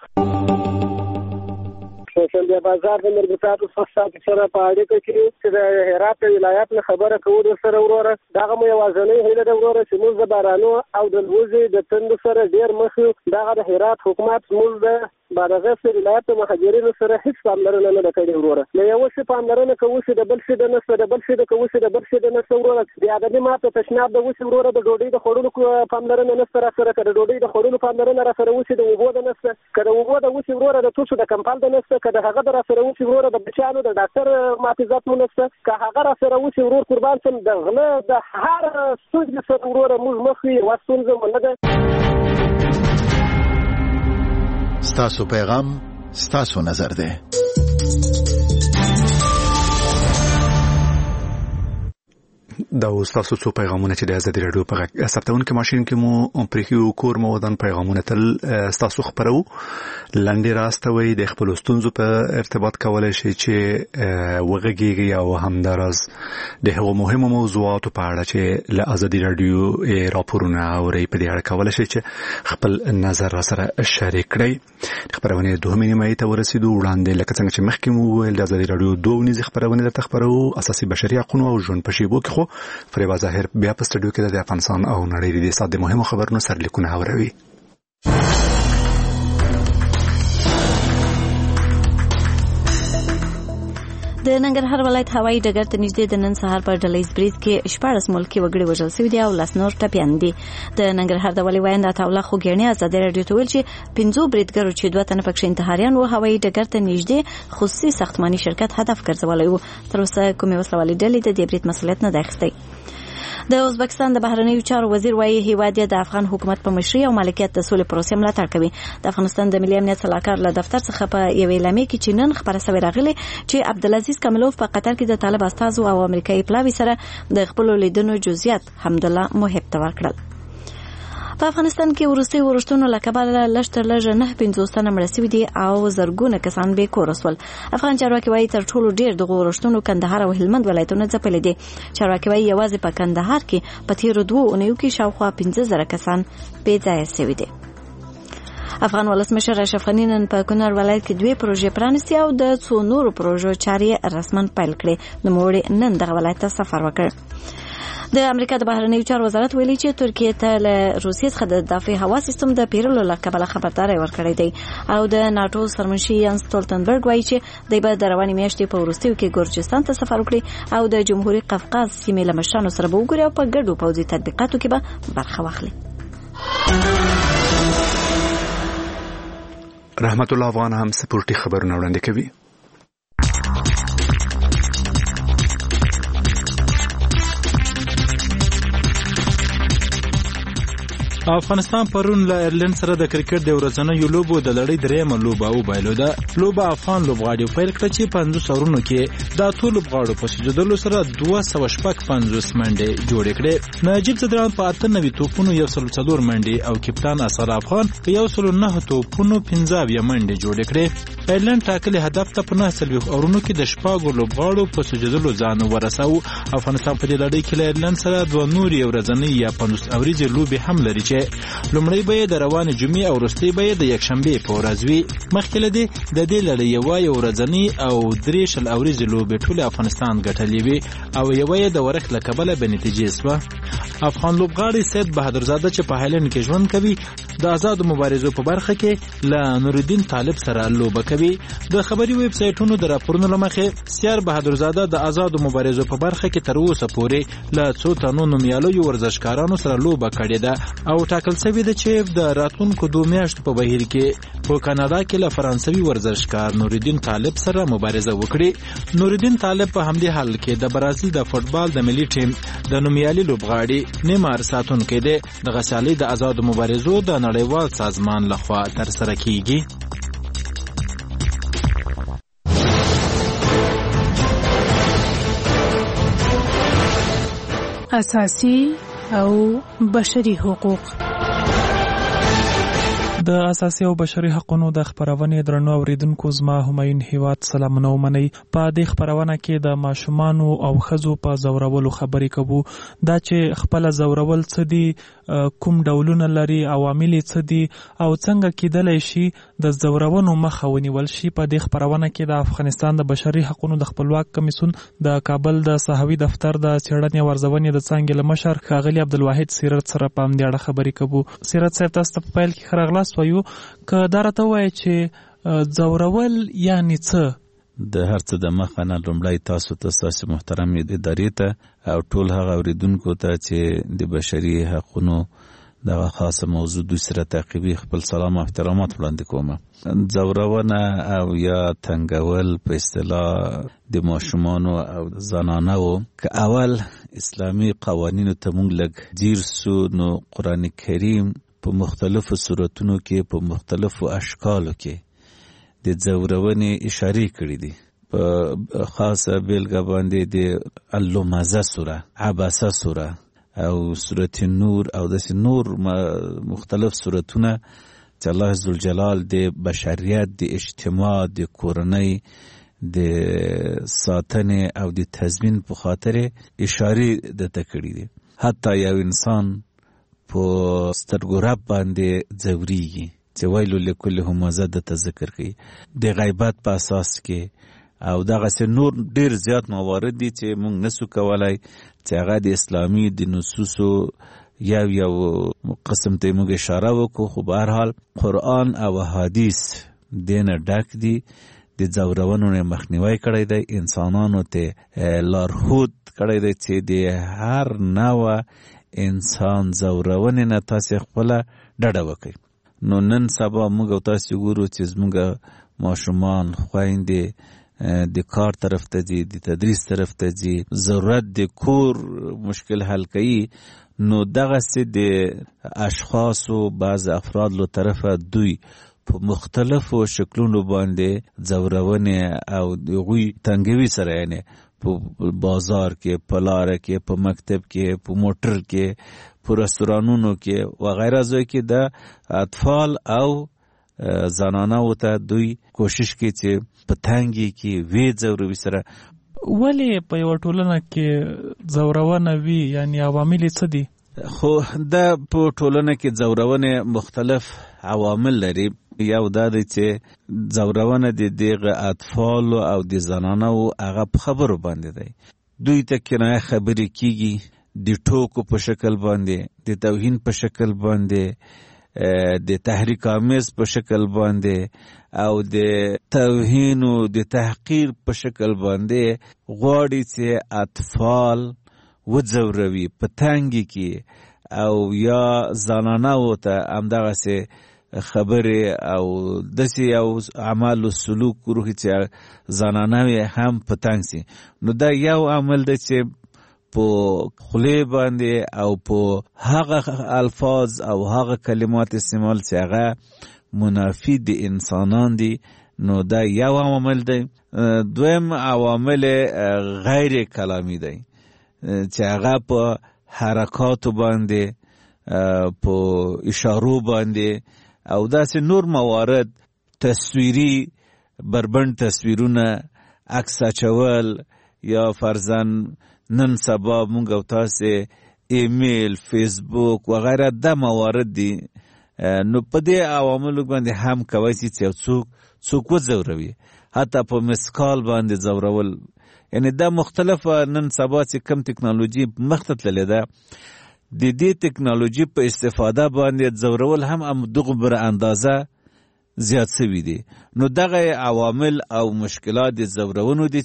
سوشل بازار د مربوطاتو سره په اړیکه کې د هرات ولایت له خبره کوو سره وروره دغه مو یوازنۍ هیله ده وروره چې موږ د بارانو او د لوزي د تند سره ډیر مخ دغه د هرات حکومت موږ د بادغه سره ولایت مهاجرینو سره هیڅ پاملرنه نه کړې وروره نو یو څه پاملرنه کوي چې د بل څه د نسته د بل څه د کوي چې د بل څه د نسته وروره بیا د ماته تشناب د وڅ وروره د ډوډۍ د خورلو پاملرنه نسته را سره کړه ډوډۍ د خورلو پاملرنه را سره وڅ د وګو د نسته کړه وګو د وڅ وروره د توسو د کمپال د نسته کړه هغه د را سره وڅ وروره د بچانو د ډاکټر ماتیزات مو نسته که هغه را سره وڅ ورور قربان سم د غله د هر څه سره وروره موږ مخې واسونځه ولګه ستاسو پیغام ستاسو نظر ده. دا ستاسو څو پیغامونه چې د ازادي رادیو په ثبتونکو ماشين کې مو پرېخیو کور مو ودان پیغامونه تل ستاسو خبرو لاندې راستوي د خپل ستونزو په ارتباط کولای شي چې وغږیږي او همدارس د هغو مهمو موضوعاتو په اړه چې له ازادي رادیو راپورونه اوري په دې اړه کولای شي چې خپل نظر سره شریک کړئ. خبرونه دوه نیمه ته ورسېدو وړاندې لکه څنګه چې مخکې مو ویل د ازادي رادیو دوه نيزه خبرونه د تخبرو اساسي بشري حقوقو او ژوند په شیبو کې فریبا ظاهر بیا په سټډیو کې د افغانستان او نړۍ د ساده مهمو خبرونو سرلیکونه اوري. د ننګرهار ولایت هوایي ډګر ته نږدې د نن سهار په ډلېز بریج کې 14 ملکی وګړي وژل شوي دي او 10 نور ټپيان دي. د ننګرهار د ولي وایند عطاالله خوګیانی ازادي رادیو ته ویل چې 15 بریدګرو چې 2 تنه پکښ انتحاریان وو هوایي ډګر ته نږدې خصوصي ساختماني شرکت هدف ګرځولای وو. تر اوسه کومې وسلوالې ډلې د دې برید مسؤلیت نه دی اخیستی. د ازبکستان د بهرنیو چارو وزیر وايي هیواد د افغان حکومت په مشرۍ او مالکیت د سولې پروسې ملاتړ کوي. د افغانستان د ملي امنیت صلاحکار له دفتر څخه په یو اعلامیه کې چې نن خبره شوې راغلي چې عبدالعزیز کاملوف په قطر کې د طالب استازو او امریکایي پلاوي سره د خپل لیدنو جزئیات حمدالله محب ته ورکړل. په افغانستان کې ورستي ورشتونو لکباله لشتر لږه 950 تنه مړ شوي دي او زرګونه کسان بې کور وسول. افغان چارواکي وايي تر ټولو ډیر د ورشتونو کندهار او هلمند ولایتونه ځپلي دي. چارواکي وايي یوازې په کندهار کې په تیرو 2 اونیو کې شاوخوا 15000 کسان بې ځایه شوي دي. افغان ولسمشر اشرف غني نن په کونړ ولایت کې 2 پروژې پرانیستي او د څو نورو پروژو چارې رسمن پیل کړې. نوموړي نن دغه ولایت ته سفر وکړ. د امریکا د بهرنیو چارو وزارت ویلي چې ترکیه ته له روسیې څخه د دفاع هوا سیستم د پیرلو لپاره خبرداري ورکړې ده او د ناتو سرمنشي یانس سټولټنبرګ وایي چې د به رواني میاشتې په وروستیو کې ګورجستان ته سفر وکړي او د جمهوریت قفقاز سیمې له مشرانو سره به وګوري او په ګډو پوځي تطبیقاتو کې به برخه واخلي. رحمت الله افغان هم سپورټي خبرونه وړاندې کوي. افغانستان پرون له ایرلند سره د کرکټ د ورځنیو لوبو د لړۍ درېیمه لوبه وبایلوده. لوبه افغان لوبغاړي پیل کړه چې 50 اورونو کې د ټول لوبغاړو په سجدلو سره 250 منډې جوړې کړې. نجیب زدران په 98 توپونو 104 منډې او کپتان اسد افغان په 109 توپونو 15 منډې جوړې کړې. ایرلند ټاکلي هدف ته په 9 اورونو کې د شپږو لوبغاړو په سجدلو ځان ورساو. افغانستان په دې لړۍ کې له ایرلند سره 2 نورې ورځنۍ یا 50 اوريزې لوبې هم لري. لومړی به د روانې جمعې او وروستۍ به د یکشنبې په ورځ وي. مخکې له دې د دې لړۍ یوه ورځنۍ او 3 اوريزې لوبې ټول افغانستان ګټلې وي او یوه د ورخ له کبله به نتیجې سوه. افغان لوبغاړي سید بهادرزاده چې په هالند کې ژوند کوي د آزاد مبارزو په برخه کې له نورالدین طالب سره لوبه کوي. د خبري ویب سایټونو د راپورونو لمخې سیار بهادرزاده د آزاد مبارزو په برخه کې تر اوسه پورې له څو تنو نومیالو ورزشکارانو سره لوبه کړې ده او ټاکل شوی دی چې د راتلونکو 2 میاشتو په بهیر کې په کاناډا کې له فرانسوي ورزشکار نورالدین طالب سره مبارزه وکړي. نورالدین طالب په همدې حال کې د برازیل د فوتبال د ملي ټیم د نومیالي لوبغاړي نیمار ساتونکی دی. د غسالۍ د آزاد مبارزو د نړیوال سازمان لخوا ترسره کیږي. اساسي او بشري حقوق. د اساسي او بشري حقوقو د خبرونه درنو اوریدونکو زما همایون هیواد سلامونه ومني. په دې خبرونه کې د ماشومان او خزو په زورولو خبرې کوو. دا چې خپل زورول څه دي کوم ډولونه لري، عوامل څه دي او څنګه کېدلی شي د ځورونو مخه ونیول شي. په دې خپرونه کې د افغانستان د بشري حقوقو د خپلواک کمیسیون د کابل د صحوي دفتر د څېړنې او ارزونې د څانګې له مشر ښاغلي عبدالواحد سیرت سره په همدې اړه خبرې کوو. سیرت صاحب، تاسو ته په پیل کې ښه راغلاست وایو. که دا راته ووایئ چې ځورول یعنې څه؟ د هر څه د مخه نه لومړی تاسو ته، ستاسو محترم ادارې ته او ټول هغه اوریدونکو ته چې د بشري حقوقو دغه خاصه موضوع دوی سره تعقیبي خپل سلام او احترامات وړاندې کوم. ځورونه او یا تنګول په اصطلاح د ماشومانو او زنانو که اول اسلامي قوانینو ته مونږ لږ ځیر سو، نو قرآن کریم په مختلفو صورتونو کې په مختلفو اشکالو کې د ځورونې اشاره کړې دي. په خاصه بیلګه باندې د اللمزه سوره، عبسه سوره او سوره نور او داسې نور مختلف سورتونه چې الله ذوالجلال د بشریت د اجتماع د کورنۍ د ساتنې او د تضمین په خاطر اشاره درته کړې دي. حتی یو انسان په سترګو رب باندې ځورېږي چې ویلو لکل همزه د ذکر کوي د غیبت په اساس کې، او دغه نور ډیر زیات موارد دي چې موږ نسو کولای چې هغه د اسلامي د نصوصو یو قسم ته موږ اشاره وکړو. خو به هر حال قرآن او حدیث دینه ډک دي، د ځورونو نه مخنیوی کړی دی، انسانانو ته لارښود کړی دی چې د هر نوع انسان ځورونې نه تاسې خپله ډډه وکړئ. نو نن سبا موږ او تاسو ګورو چې زموږ ماشومان، خویندې د کار طرف ته ځي، د تدریس طرف ته ځي، ضرورت د کور مشکل حل کوي. نو دغسې د اشخاصو بعض افراد له طرفه دوی په مختلفو شکلونو باندې ځورونې او د هغوی تنګوي سره، یعنې په بازار کې، په لاره کې، په مکتب کې، په موټر کې، په رستورانونو کې وغیره ځای کې د اطفال او زنانو ته دوی کوشش کوي چې په تنګي کې وی ځوروي سره. ولې په یو ټولنه کې ځورونه وي، یعنی عوامل څه دي؟ خو د په ټولنه کې ځورونه مختلف عوامل لري. یو دا دی چې ځورونه د دغه اطفال او د زنانو هغه په خبرو باندې دی. دوی ته کنایه خبرې کیږي د ټوکو په شکل باندې، د توهین په شکل باندې، د تحریک آمیز په شکل باندې او د توهین او د تحقیر په شکل باندې غواړي چې اطفال وځوروي په تنګي کې، او یا زنانو ته همدغسې خبرې او داسې یو عمل او سلوک وروښي چې زنانه هم په تنګ سي. نو دا یو عمل دی چې په خولې باندې او په هغه الفاظ او هغه کلمات استعمال چې هغه منافی د انسانان دي. نو دا یو عوامل دی. دویم عوامل غیر کلامی دی چې هغه په حرکاتو باندې، په اشارو باندې او داسې نور موارد، تصویری بربند تصویرونه، عکس اچول، یا فرضاً نن سبا مونږ او تاسو ایمیل، فیسبوک وغیره د موارد دي. نو په دې عواملو باندې هم کوي چې څوک وځوروي، حتی په مسکال باندې ځورول. یعنی دا مختلفه نن سبا چې کم ټکنالوژي مخته تللې ده، د دې ټکنالوژي په استفاده باندې ځورول هم دغه بر اندازه زیات شوي دي. نو دغه عوامل او مشکلات د ځورونو دي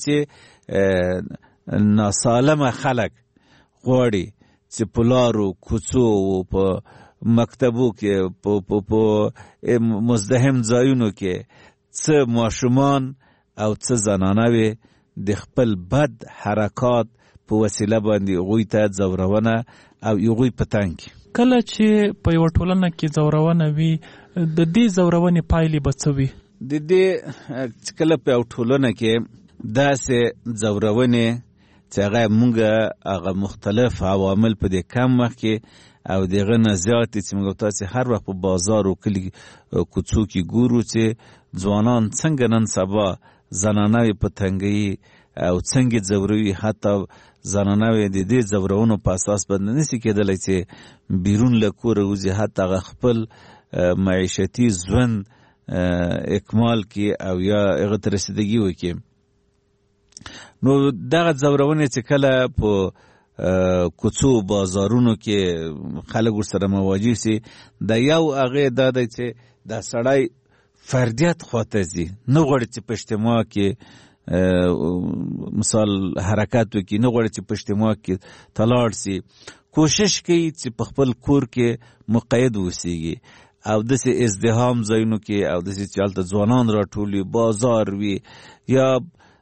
چې ناسالمه خلک غواړي چې په لارو کوڅو او په مکتبو کې، په مزدحم ځایونو کې څه ماشومان او څه زنانوي د خپل بد حرکات په وسیله باندې هغوی ته ځورونه او هغوی په تنګ. کله چې په یو ټولنه کې ځورونه وي، د دې ځورونې پایلې به څه وي؟ د دې کله په یو ټولنه کې داسې ځورونې چې هغه مونږ هغه مختلف عوامل په دې کم وخت کې او دغه نه زیات چې موږ تاسو هر وخت په بازار او کلی کوڅو کې ګورو چې ځوانان څنګه نن سبا زنانه په تنګي او څنګه ځوروي، حتی زنانه د دې ځورونو په اساس باندې نشي کېدلی چې بیرون له کوره وځي، حتی هغه خپل معیشتي ژوند اکمال کړي او یا هغه ته رسیدګي وکړي. نو دغه ځورونې چې کله په کوڅو بازارونو کې خلک ورسره مواجه سي، د یو هغې دا دی چې دا سړی فردیت خواته ځي، نه غواړي چې په اجتماع کې مثال حرکت وکړي، نه غواړي چې په اجتماع کې تلاړ سي، کوشش کوي چې په خپل کور کې مقید وسیږي او داسې ازدحام ځایونو کې او داسې چې هلته ځوانان راټول وي، بازار وي یا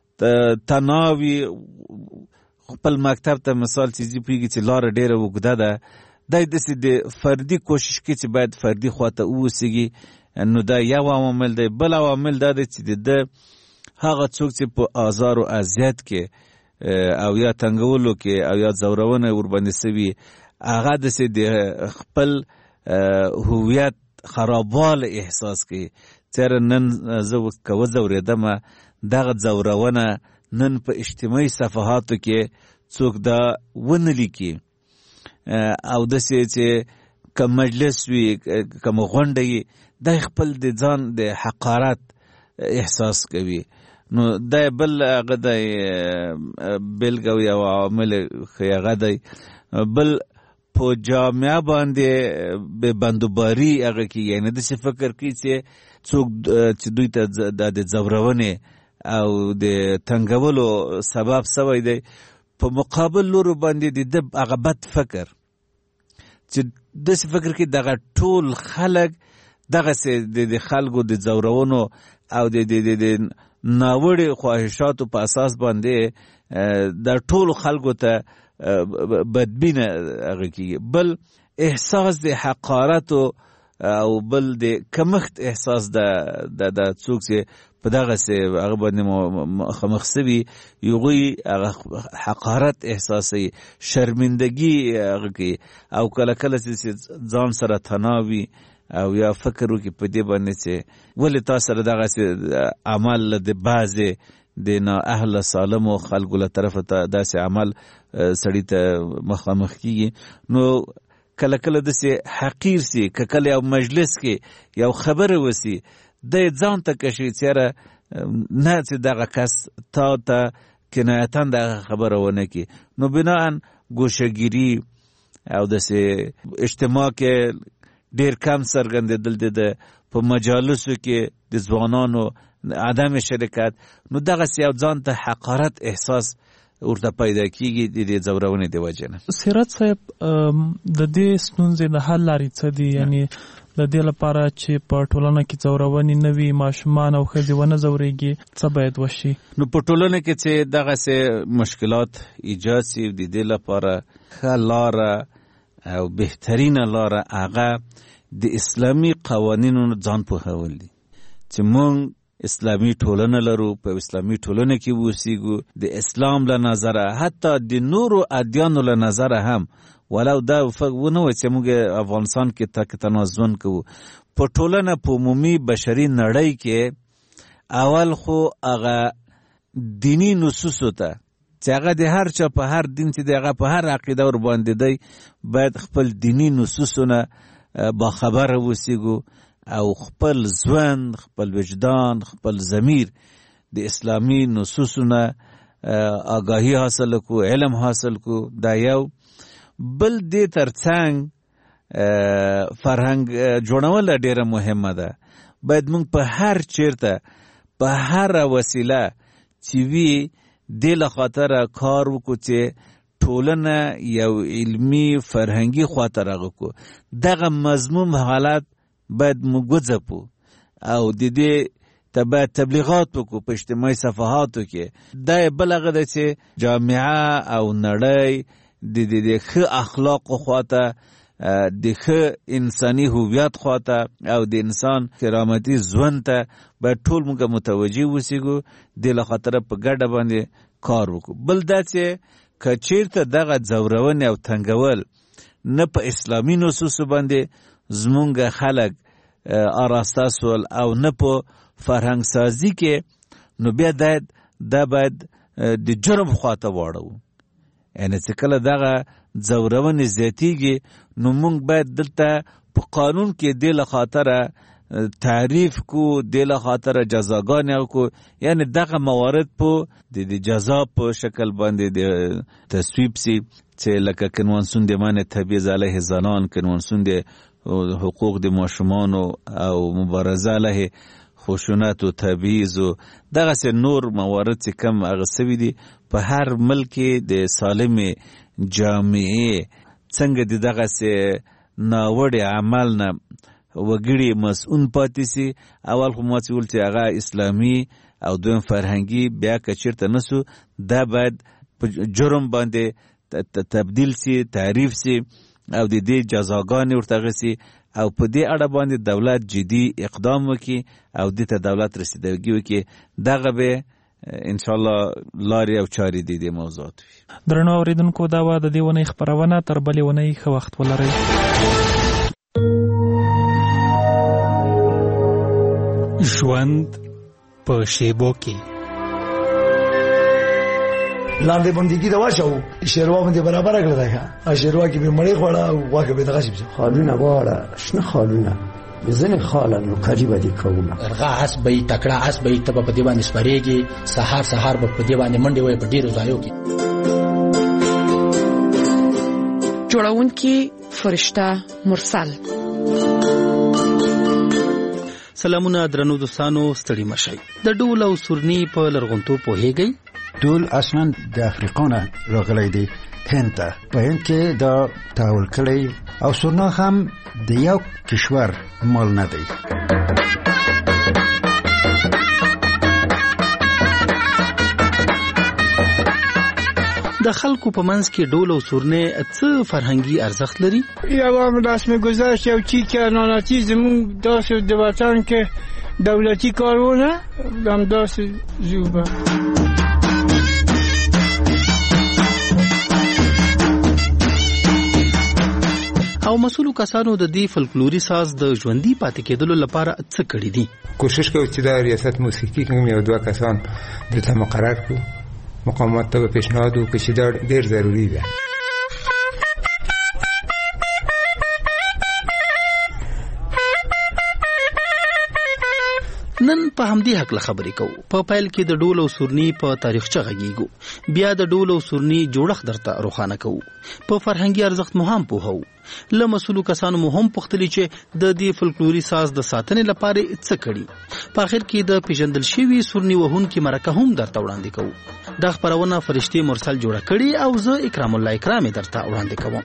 تناوي، خپل مکتب ته مثال چې ځي پوهېږي چې لاره ډېره اوږده ده، دی داسې د فردي کوشش کوي چې باید فردي خواته ووسیږي. نو دا یو عوامل دی. بل عوامل دا دی چې د هغه څوک چې په آزار و اذیت کې او یا تنګولو کې او یا ځورونه ورباندې سوي، هغه داسې د خپل هویت خرابواله احساس کوي. چېرې نن زه که وځورېدمه، دغه ځورونه نن په اجتماعي صفحاتو کې څوک دا ونه لیکي او داسې چې که مجلس وي که غونډه وي، دا خپل د ځان د حقارت احساس کوي. نو دا بل هغه دی بېلګه او یو عامل ښه هغه دی. بل په جامعه باندې به بندوباري هغه کې، یعنې داسې فکر کوي چې څوک چې دوی ته د ځورونې او د تنګولو سبب سوی دی، په مقابل لورو باندې د هغه بد فکر چې داسې فکر کوي دغه ټول خلک دغسې د خلکو د ځورونو او د ناوړې خواهشاتو په اساس باندې د ټولو خلکو ته بدبینه هغه کېږي. بل احساس د حقارتو او بل د کمښت احساس د څوک چې په دغسې هغه باندې مخامخ سوي، هغوی هغه حقارت احساسوي، شرمندګي هغه کوي او کله کله چې ځان سره تناوي او یا فکر وکړي په دې باندې چې ولې تا سره دغسې عمل د بعضې د نااهله سالمو خلکو له طرفه ته داسې عمل سړي ته مخامخ کېږي. نو کله کله داسې حقیر سي، که کله یو مجلس کې یو خبره وسي، دی ځان ته کشوي چېره نه چې دغه کس تا ته کنایتا دغه خبره ونه کړي. نو بناً ګوشهګیري او داسې اجتماع کې ډېر کم څرګندېدل د په مجالسو کې د ځوانانو عدم شرکت، نو دغسې یو ځان ته حقارت احساس ورته پیدا کېږي د دې ځورونې د وجې نه. سیرت صاحب، د دې ستونزې د حل لارې څه دي؟ یعنې د دې لپاره چې په ټولنه کې ځورونې نه وي، ماشومان او ښځې ونه ځورېږي، څه باید وشي؟ نو په ټولنه کې چې دغسې مشکلات ایجاد سي، د دې لپاره ښه لاره او بهترینه لاره هغه د اسلامي قوانینو ځان پوهول دي چې مونږ اسلامي ټولنه لرو، په اسلامي ټولنه کې اوسېږو، د اسلام له نظره حتی د نورو ادیانو له نظره هم، ولو دا ونه وایي چې موږ افغانستان کې تک تنازون کوو، په ټولنه په عمومي بشري نړۍ کې اول خو هغه دینی نصوصو ته چې هغه د هر چا په هر دین چې د هغه په هر عقیده ور باندې دی، باید خپل دینی نصوصونه باخبره اوسېږو او خپل ژوند، خپل وجدان، خپل ضمیر د اسلامي نصوصونه آگاهی حاصل کو، علم حاصل کو. دا یو. بل دې ترڅنګ فرهنګ جوړول ډیره مهمه ده. باید موږ په هر چیرته په هر وسیله چې وی د لخاطر کار وکړو چې ټولنه یو علمی فرهنګي خاطر راغو. دغه مضمون حالت باید موږ وځپو او د دې ته تبلیغات وکړو په اجتماعي صفحاتو کې. دا بلغه ده چې جامعه او نړۍ د ښه اخلاقو خواته، د ښه انساني هویت خواته او د انسان کرامتي ژوند ته باید ټول موږ متوجه اوسېږو، د لخاطر په ګډه باندې کار وکړو. بل دا چې که چیرته دغه ځورونې او تنګول نه په اسلامي نصوصو باندې زمونږ خلک آراسته سول او نه په فرهنګ سازي کې، نو بیا دا باید د جرم خواته واړو. یعنی چې کله دغه ځورونې زیاتیږي نو موږ باید دلته په قانون کې دې له خاطره تعریف کو دې له خاطره جزاګانې کو، یعنی دغه موارد په د جزا په شکل باندې د تصویب سي، چې لکه کنوانسیون د منع تبعیض علیه زنان، کنوانسیون د حقوق د ماشومان او مبارزه علیه خشونت و تبعیض و دغه سه نور موارد چې کم هغه سوي دي په هر ملک د سالم جامعه څنګه دغه سه ناوړ عمل نه وګړي مسؤل پاتې سي. اول خو ما څول چې هغه اسلامي او دویم فرهنګي بیا کچیرته نسو دا باید جرم باندې تبدیل سي، تعریف سي او د دې جزاګانې ورته غسي او په دې اړه باندې دولت جدي اقدام وکړي او د ته دولت رسیدګي وکړي. دغه به ان شاء الله لاري او چاري دي د موضوعات وي. درنو اوریدونکو دا و د دې ونې خبرونه تر بلې ونې ښه وخت ولرئ. ژوند په شیبو کې لاندې بندګي دا واچو شیروا باندې برابر کړل دا شیروا کې به مړې خوړه او واګه به دغه شي خالونه واړه شنه خالونه بزنه خاله نو کاجی باندې کومه ارغا اسبې تکړه اسبې ته په دې باندې سپریږي سحر په دې باندې منډي وي په ډیرو ځایو کې. جوړونکي فرشته مرسل. سلامونه درنو دوستانو، ستړي مشئ. د ډول او سورني په لرغونتوب پوهیږئ؟ ډول اصلا د افریقا نه راغلی دی هند ته. په هند کې دا تحول کړی او سورنا هم د یو کشور مال نه دی. د خلکو په منځ کې ډول او سورنه څه فرهنګي ارزښت لري؟ یو رسم گذشت یو چی که ناناتی زمون داست د وطن که دولتی کارونه هم داست زوبه. او مسؤلو کسانو د دې فلکلوري ساز د ژوندۍ پاتې کېدلو لپاره څه کړی دي؟ کوشش کوي چې د ریاست موسیقي کوم یو دوه کسان دلته مقرر کړو، مقامات ته پیشنهاد وکړي چې دا ډېر ضروری ده. نن په همدې حق له خبرې کوو. په پیل کې د ډول او سورني په تاریخچه غږیږو، بیا د ډول او سورني جوړښت درته روښانه کوو، په فرهنګي ارزښت مو هم پوهو. له مسؤلو کسانو مو هم پوښتلي چې د دې فلکلوري ساز د ساتنې لپاره څه کړي. په اخر کې د پیژندل شوي سورني وهونکي مرکه هم درته وړاندې کوو. دا خبرونه فرشتي مرسل جوړه کړي او زه اکرام الله اکرامي درته وړاندې کوم.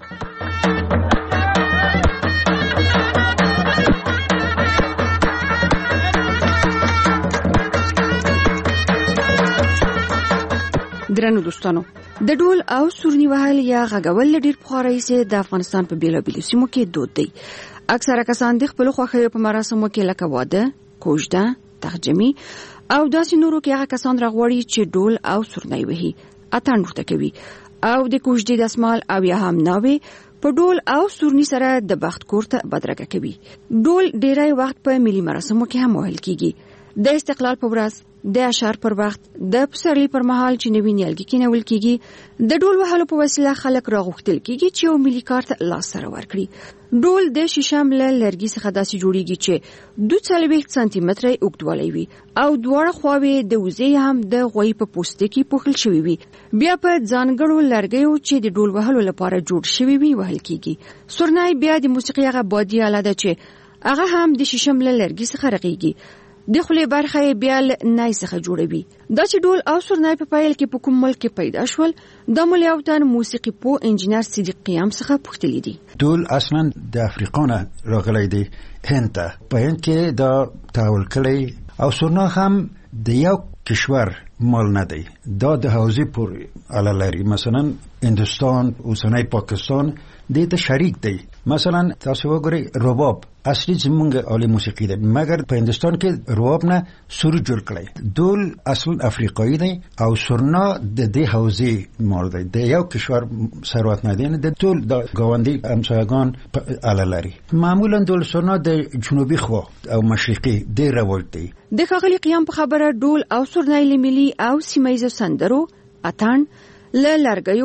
درنو دوستانو، د ډول او سورني وهل یا غږول ډیر پخوانی سي د افغانستان په بیلابیلو سیمو کې دود دی. اکثره کسان د خپل خوښیو په مراسمو کې لکه واده، کوژده، تهجمي او داسې نورو کې هغه کسان راغوري چې ډول او سورني وهي، اتڼ ورته کوي او د کوژدې دسمال او یا هم ناوې په ډول او سورني سره د بخت کورته بدرګه کوي. ډول ډیری وخت په ملي مراسمو کې هم وهل کیږي. د استقلال په ورځ، د اشعار پر وخت، د پسرلي پر مهال چې نوی نیالګي کینول کیږي، د ډول وهلو په وسیله خلک راغوښتل کیږي چې یو ملي کارت لاس سره ورکړي. ډول د شیشم له لرګي څخه داسې جوړیږي چې 2 سانتي متره اوږدوالی وي او دواړه خواوې د وزې هم د غوی په پوسته کې پوښل شوی وي. بیا په ځانګړو لرګیو چې د ډول وهلو لپاره جوړ شوی وي وهل کیږي. سورنای بیا د موسیقي هغه بادي آله ده چې هغه هم د شیشم له لرګي څخه رغیږي. د خولې برخه بیا له نای څخه جوړوي. دا چې ډول او سورنای په پیل کې په کوم ملک کې پیدا شول، د ملیاوتان موسیقي پو انجینر صدیق قیام څخه پوښتلی دي. ډول اصلا د افریقا نه راغلی دی هند ته. په هند کې دا تحول کړی او سورنا هم د یو کشور مال نه دی. دا د حوزې پورې اړه لري. مثلا هندوستان، اوسنی پاکستان دې ته شریک دی. مثلا تاسو وګورئ رباب اصلي زمونږ عالی موسیقي ده، مګر په هندوستان کې رباب نه سور جوړ کړی. ډول اصل افریقایي دی او سورنا د دې حوزې مال دی. د یو کشور ثروت نه دی، د ټول د ګاونډي همسایگان اړه لري. معمولا ډول سورنا د جنوبي خوا او مشرقي ډېر رواج دی. د ښاغلي قیام په خبره ډول او سورنای له ملي او سیمه ییزو سندرو، اتڼ، له لرګیو،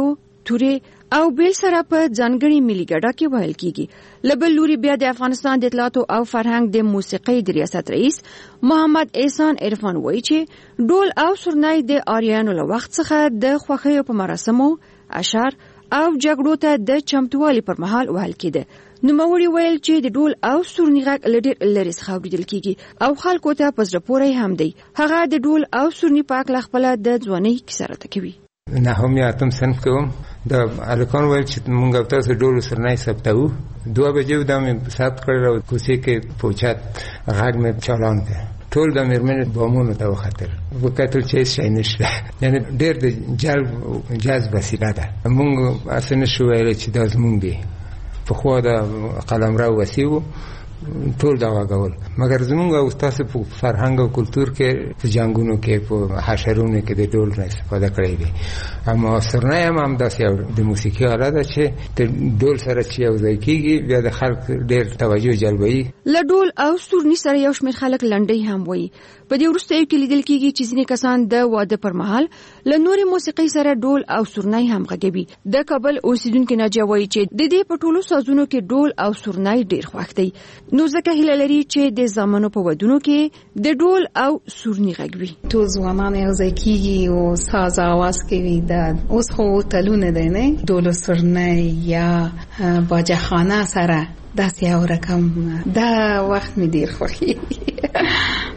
تورې او بیل سره په ځانګړي ملي ګډه کې ویل کیږي. لبل لوري بیا د افغانستان د اطلاعات او فرهنګ د موسیقي د ریاست رئیس محمد احسان عرفان وایي چې ډول او سورنای د آریانو له وخت څخه د خوښیو په مراسمو، اشعار او جګړو ته د چمتووالي پر مهال وهل کېده. نوموړي ویل چې د ډول او سورني غږ له ډېر لرې څخه اورېدل کېږي او خلکو ته په زړه پورې هم دی. هغه د ډول او سورني په هکله خپله د ځوانۍ کیسه راته کوي. نهم یا اتم صنف کې وم، د هلکانو ویل چې مونږ او تاسو ډول سورنی ثبتوو. 2 بجې دا مې ثبت کړل او کوڅې کې پوچت غږ مې چالان کړ. ټول د مېرمنې بامونو ته وختل، وکتل چې هېڅ شی نشته. یعنې ډېر د جذب وسیله ده. مونږ هسې نشو ویلی چې دا زمونږ دی. پخوا د قلمرو وسیع و، ټول دا غږول. مګر زمونږ او ستاسو په فرهنګ او کلتور کې په جنګونو کې په حشرونو کې د ډول نه استفاده کړې دي. اما سورنی هم همداسې یو د موسیقي آله ده چې د ډول سره چې یو ځای کېږي بیا د خلک ډېر توجه جلبوي. له ډول او سورني سره یو شمېر خلک لنډۍ هم وایي. په دې وروستیو کې لیدل کېږي چې ځینې کسان د واده پر مهال له نورې موسیقۍ سره ډول او سورنی هم غږوي. د کابل اوسیدونکې ناجیه وایي چې د دې په ټولو سازونو کې ډول او سورنی ډېر خوښ دی. نو ځکه هیله لري چې د زامنو په ودونو کې د ډول او سورني غږ وي. ټول ځوانان یو ځای کېږي او ساز اواز کوي. اوس خو تلونه دی نه، ډول او سورنی یا باجخانه سره داسې یو رقم. دا وخت مې ډېر خوښېږي.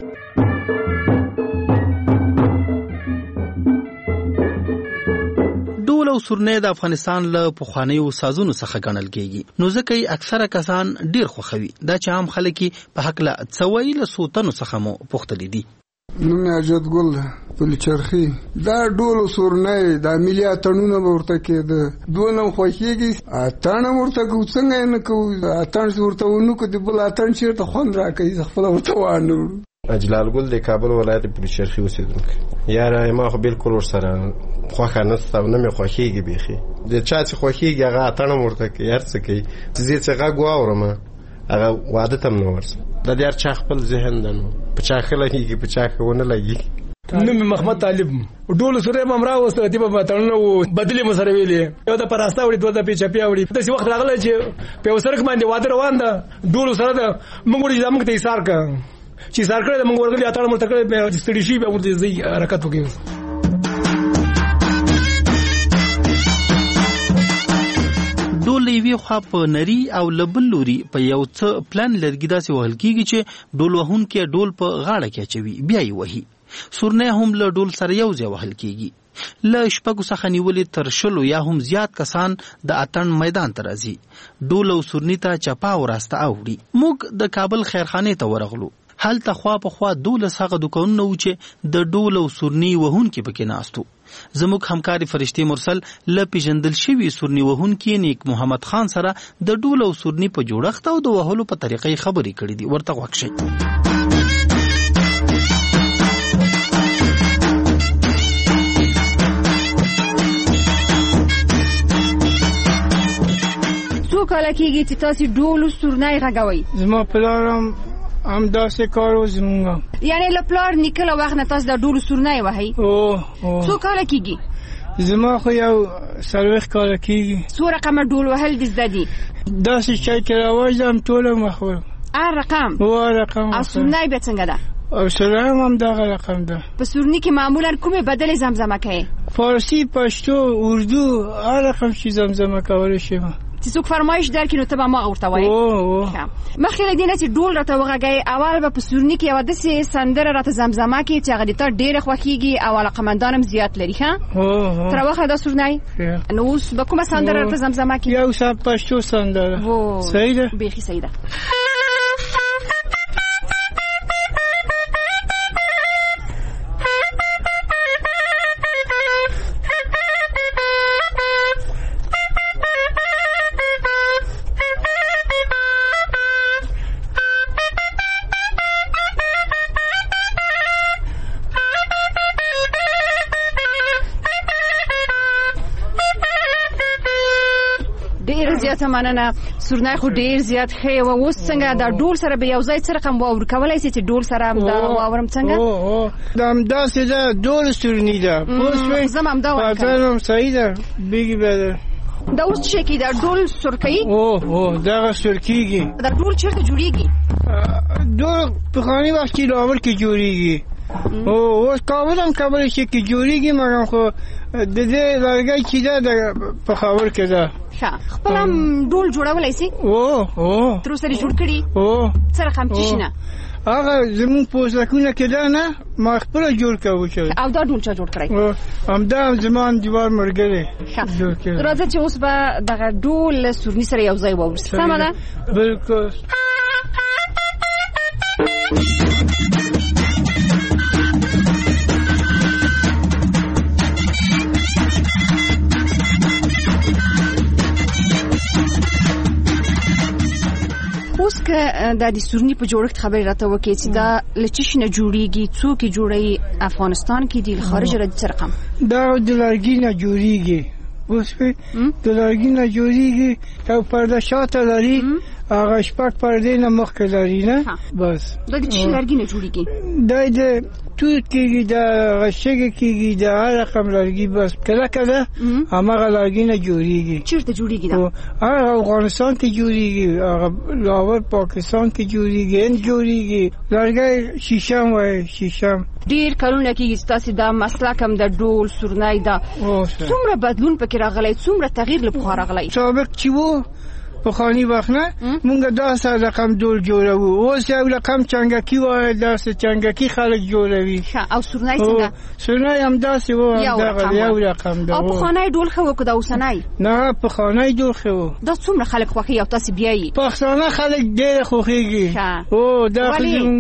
ډول او سورنی د افغانستان له پخوانیو سازونو څخه ګڼل کېږي، نو ځکه یې اکثره کسان ډېر خوښوي. دا چې عام خلک په هکله څه وایي له څو تنو څخه مو پوښتلي دي. نوم یې اجد ګل پل چرخي. دا ډول او سورنی دا ملي اتڼونه به ورته کېده، دونه خوښېږي. اتڼ ورته کوو، څنګه یې نه کوو. اتڼ ورته ونه کړو، د بل اتڼ چېرته خوند راکوي، زه خپله ورته وانه وړو. اجلال ګل د کابل ولایت پل چرخي اوسېدونکی. یاره ما خو بالکل ورسره خوښه نشته او نه مې خوښېږي بیخي. د چا چې خوښېږي هغه اتڼ هم ورته کوي، هر څه کوي. چې زه چې غږ واورم هغه واده ته هم نه ورځم. د هر چا خپل ذهن ده، نو په چا ښه لګېږي په چا ښه ونه لګېږي. نوم محمد طالب. ډول سورنی به هم راوسته، دې به اتڼونه وو، بدلې مو سره ویلې. یو د پراسته وړي، دوه د پیچپیا وړي. داسې وخت راغلی چې په یو سړک باندې واده روان ده، ډول سره ده. موږ وړي چې موږ ته ایثار کړه، چې ایثار کړی ده موږ ورغلي اتڼ ورته کړی، بیا ستړي شي بیا ورته ځي حرکت وکړي. ډول یوې خوا په نري او له بل لوري په یو څه پلان لرګي داسې وهل کېږي چې ډول وهونکی ډول په غاړه کې اچوي بیا یې وهي. سورنی هم له ډول سره یو ځای وهل کېږي. له شپږو څخه نیولې تر 100 یا هم زیات کسان د اتڼ میدان ته راځي. ډول او سورني ته چپا او راسته اوړي. موږ د کابل خیرخانې ته ورغلو. هلته خوا په خوا 12 هغه دوکانونه و چې د ډول او سورني وهونکي پکې ناستو. زموږ همکاري فرشتي مرسل له پیژندل شوي سورني وهونکي نیک محمد خان سره د ډول او سورني په جوړښت او د وهلو په طریقې خبرې کړې دي. ورته غوږ شئ. څو کاله کېږي چې تاسو ډول او سورني غږوئ؟ زما پلار هم داسې کار و زمونږ. یعنې له پلار نیکه له وخت نه تاسو د ډول سورنی وهئ؟ څو کاله کېږي؟ زما خو یو 40 کاله کېږي. څو رقمه ډول وهل دې زده دي؟ داسې چای کې راوځم ټوله مخور. هر رقم؟ رقم. او سورنی بیا څنګه ده؟ او سورنی هم دغه رقم ده. په سورني کې معمولا کومې بدلې زمزمه کوي؟ فارسی، پښتو، اردو، هر رقم چې زمزمه کولی شم. چې څوک فرمایش درکړي نو ته به ما ورته وایې. مخکې له دې نه چې ډول راته وغږوې، اول به په سورني کې یوه داسې سندره راته زمزمه کړي چې هغه د تا ډېره خوښېږي او علاقمندان هم زیات لري. ښه تر واخله دا سورنی. نو اوس به کومه سندره راته زمزمه کړي؟ یو پښتو سندره. صحیح ده؟ بیخي صحیح ده. ډیر زیات مننه. سورنای خو ډیر زیات ښه و. اوس څنګه دا ډول سره به یو ځای څه رقم واور کولای شي چې ډول سره هم دا واورم څنګه؟ دا همداسې ده، ډول سورني ده. پوه زم همدا وایم. پاتانم صحیح ده. بیګي به دا اوس څه کې دا ډول سورکي؟ دغه سورکیږي. دا ډول چیرته جوړیږي؟ ډول په خاني وخت کې لاول کې جوړیږي. اوس کابل هم کابل شي کې جوړیږي، مګر خو د دې لرګی چې ده په خاور کې ده. خپل هم ډول جوړولای شي؟ تر اوسه جوړ کړي؟ څه رقم چې شنه هغه زمون پوسټکونه کې ده نه، ما خپل جوړ کړو. چې او دا ډول چا جوړ کړی؟ همدا زمان دیوار مرګره جوړ کړی. راځه چې اوس به دغه ډول سورني سره یو ځای واورسي. سمه ده؟ بالکل. اوس که د سورني په جوړښت خبرې راته وکړي چې دا له څه شي نه جوړیږي، څوک یې جوړوي، افغانستان کې دي، خارج راځي څه رقم؟ دا د لرګي نه جوړیږي. اوس د لرګي نه جوړیږي او پرده شاته لري، هغه شپږ پردې نه مخکې لري نه. بس دا د څه لرګي نه جوړیږي؟ دا د توت کېږي، د غشګه کېږي، د هر رقم لرګي. بس کله کله هماغه لرګي نه جوړیږي. چیرته جوړیږي دا؟ هغه افغانستان کې جوړیږي، هغه لاهور پاکستان کې جوړیږي، هند جوړیږي. لرګي شیشم وای، شیشم. ډیر کلونه کېږي ستاسو دا مسلک هم د ډول سورنای دا څومره بدلون پکې راغلی، څومره تغییر له پخوا راغلی؟ سابق چې وو په خاني وخت نه مونږ داسې رقم ډول جوړوو. اوس یو رقم چنګکی وای، داسې چنګکی خلک جوړوي. او سورنای څنګه؟ سورنای هم داسې وو، یو رقم ده. او په خانای ډول خو که دا اوسنای؟ نه، په خانای ډول خو. دا څومره خلک خوښي او تاسو بیاي؟ پښتانه خلک ډېر خوښيږي. دا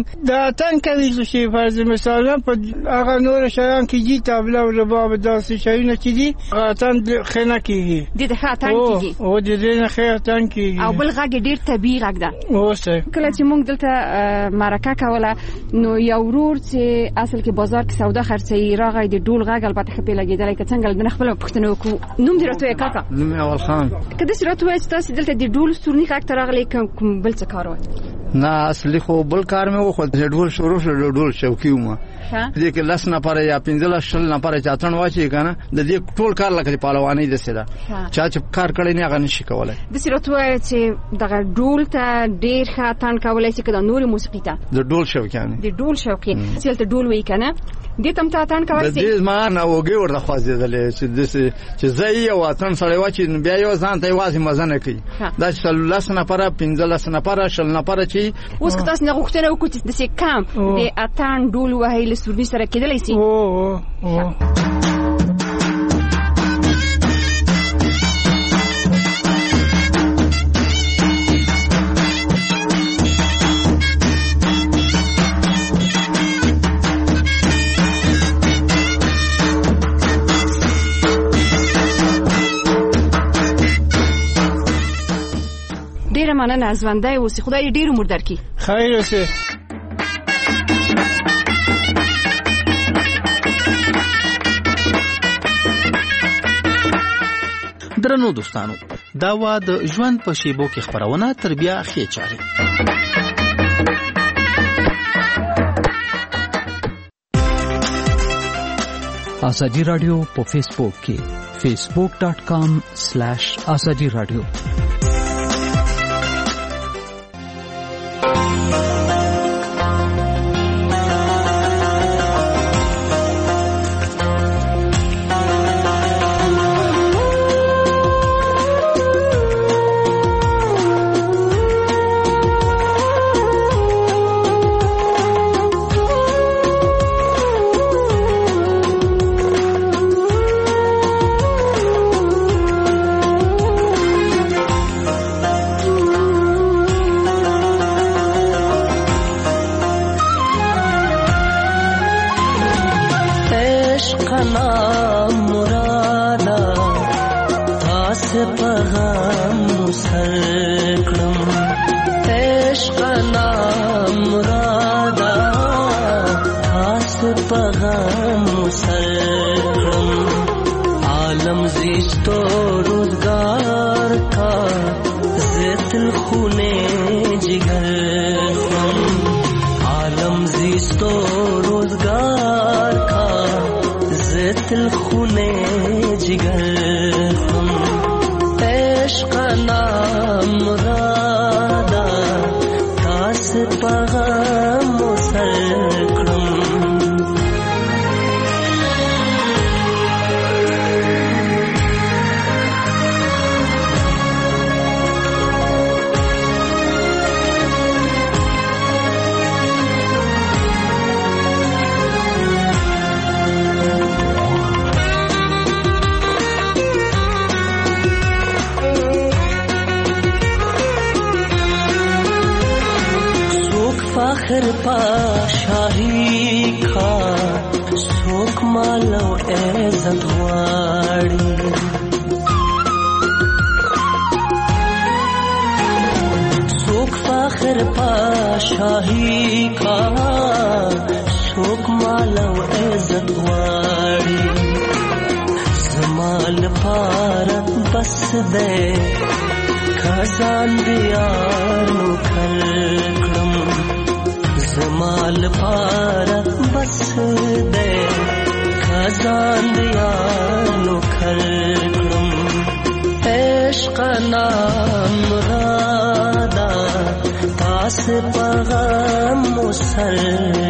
دا تن کوي چې فرض مثلا په هغه نور شیان کې دي، تابلو او رباب داسې شیونه چې دي غاتن خنه کیږي. د خاتن کیږي. او د دې نه خاتن کیږي. او بل غږ ډیر طبيعي غږ ده. اوسه کله چې موږ دلته مرکه کوله نو یو ورور چې اصل کې بازار کې سودا خرڅي راغی، د ډول غږ البته خپل لګیدل کې څنګه د خپل پښتنو کو نوم درته کاکا؟ نوم اول خان. کله چې راته وایي تاسو دلته د ډول سورني غږ ته راغلی کوم بل څه کار وای؟ نه، اصلي خو بل کار مې وخو د ډول شروع شو، ډول شوقي ومه. دې کې لس نفر یا 15 شل نفر چاتن واچي کنه، د دې ټول کار لکه پهلواني د سره چا چې کار کړی نه غن شي کولای. د سیرتوه چې دغه ډول ته ډیر خاتن کولای شي کله نور موسیقي ته د ډول شوقیان، د ډول شوقي چې ته ډول وای کنه، دې تم ته اتن کولای شي. دې ما نه وګي ورته خوازیدل چې زئی او اتن سره واچي بیا یو ځان ته واسي مزه نه کوي. دا چې لس نفر 15 نفر شل نفر چې اوس که تاسو نه غوښتنه وکړئ د سې کم د اتن ډول وهي له سورني سره کېدلی شي. ډیره مننه، ژوندی اوسئ، خدای دې ډیر عمر درکړي. خیر اوسئ. درنو دوستانو، دا وا د ژوند په شیبو کې خبرونه تر بیا ښې چارې. ازادي رادیو په فیسبوک کې facebook.com/ازادي رادیو. خونه جگر عالم زیست و روزگار کا زتل خونه جگر عشق نام مرادا تاس پغم و سرکرم فخر پاشاہی کا سوک مالو عزت واڑی سوک فخر پاشاہی کا سوک مالو عزت واڑی زمال پارت بس دے خزان دیارو کھلکم زمال پارت بس دے خزان دیارو کھلکم عشق نام مرادا تاس پغم سر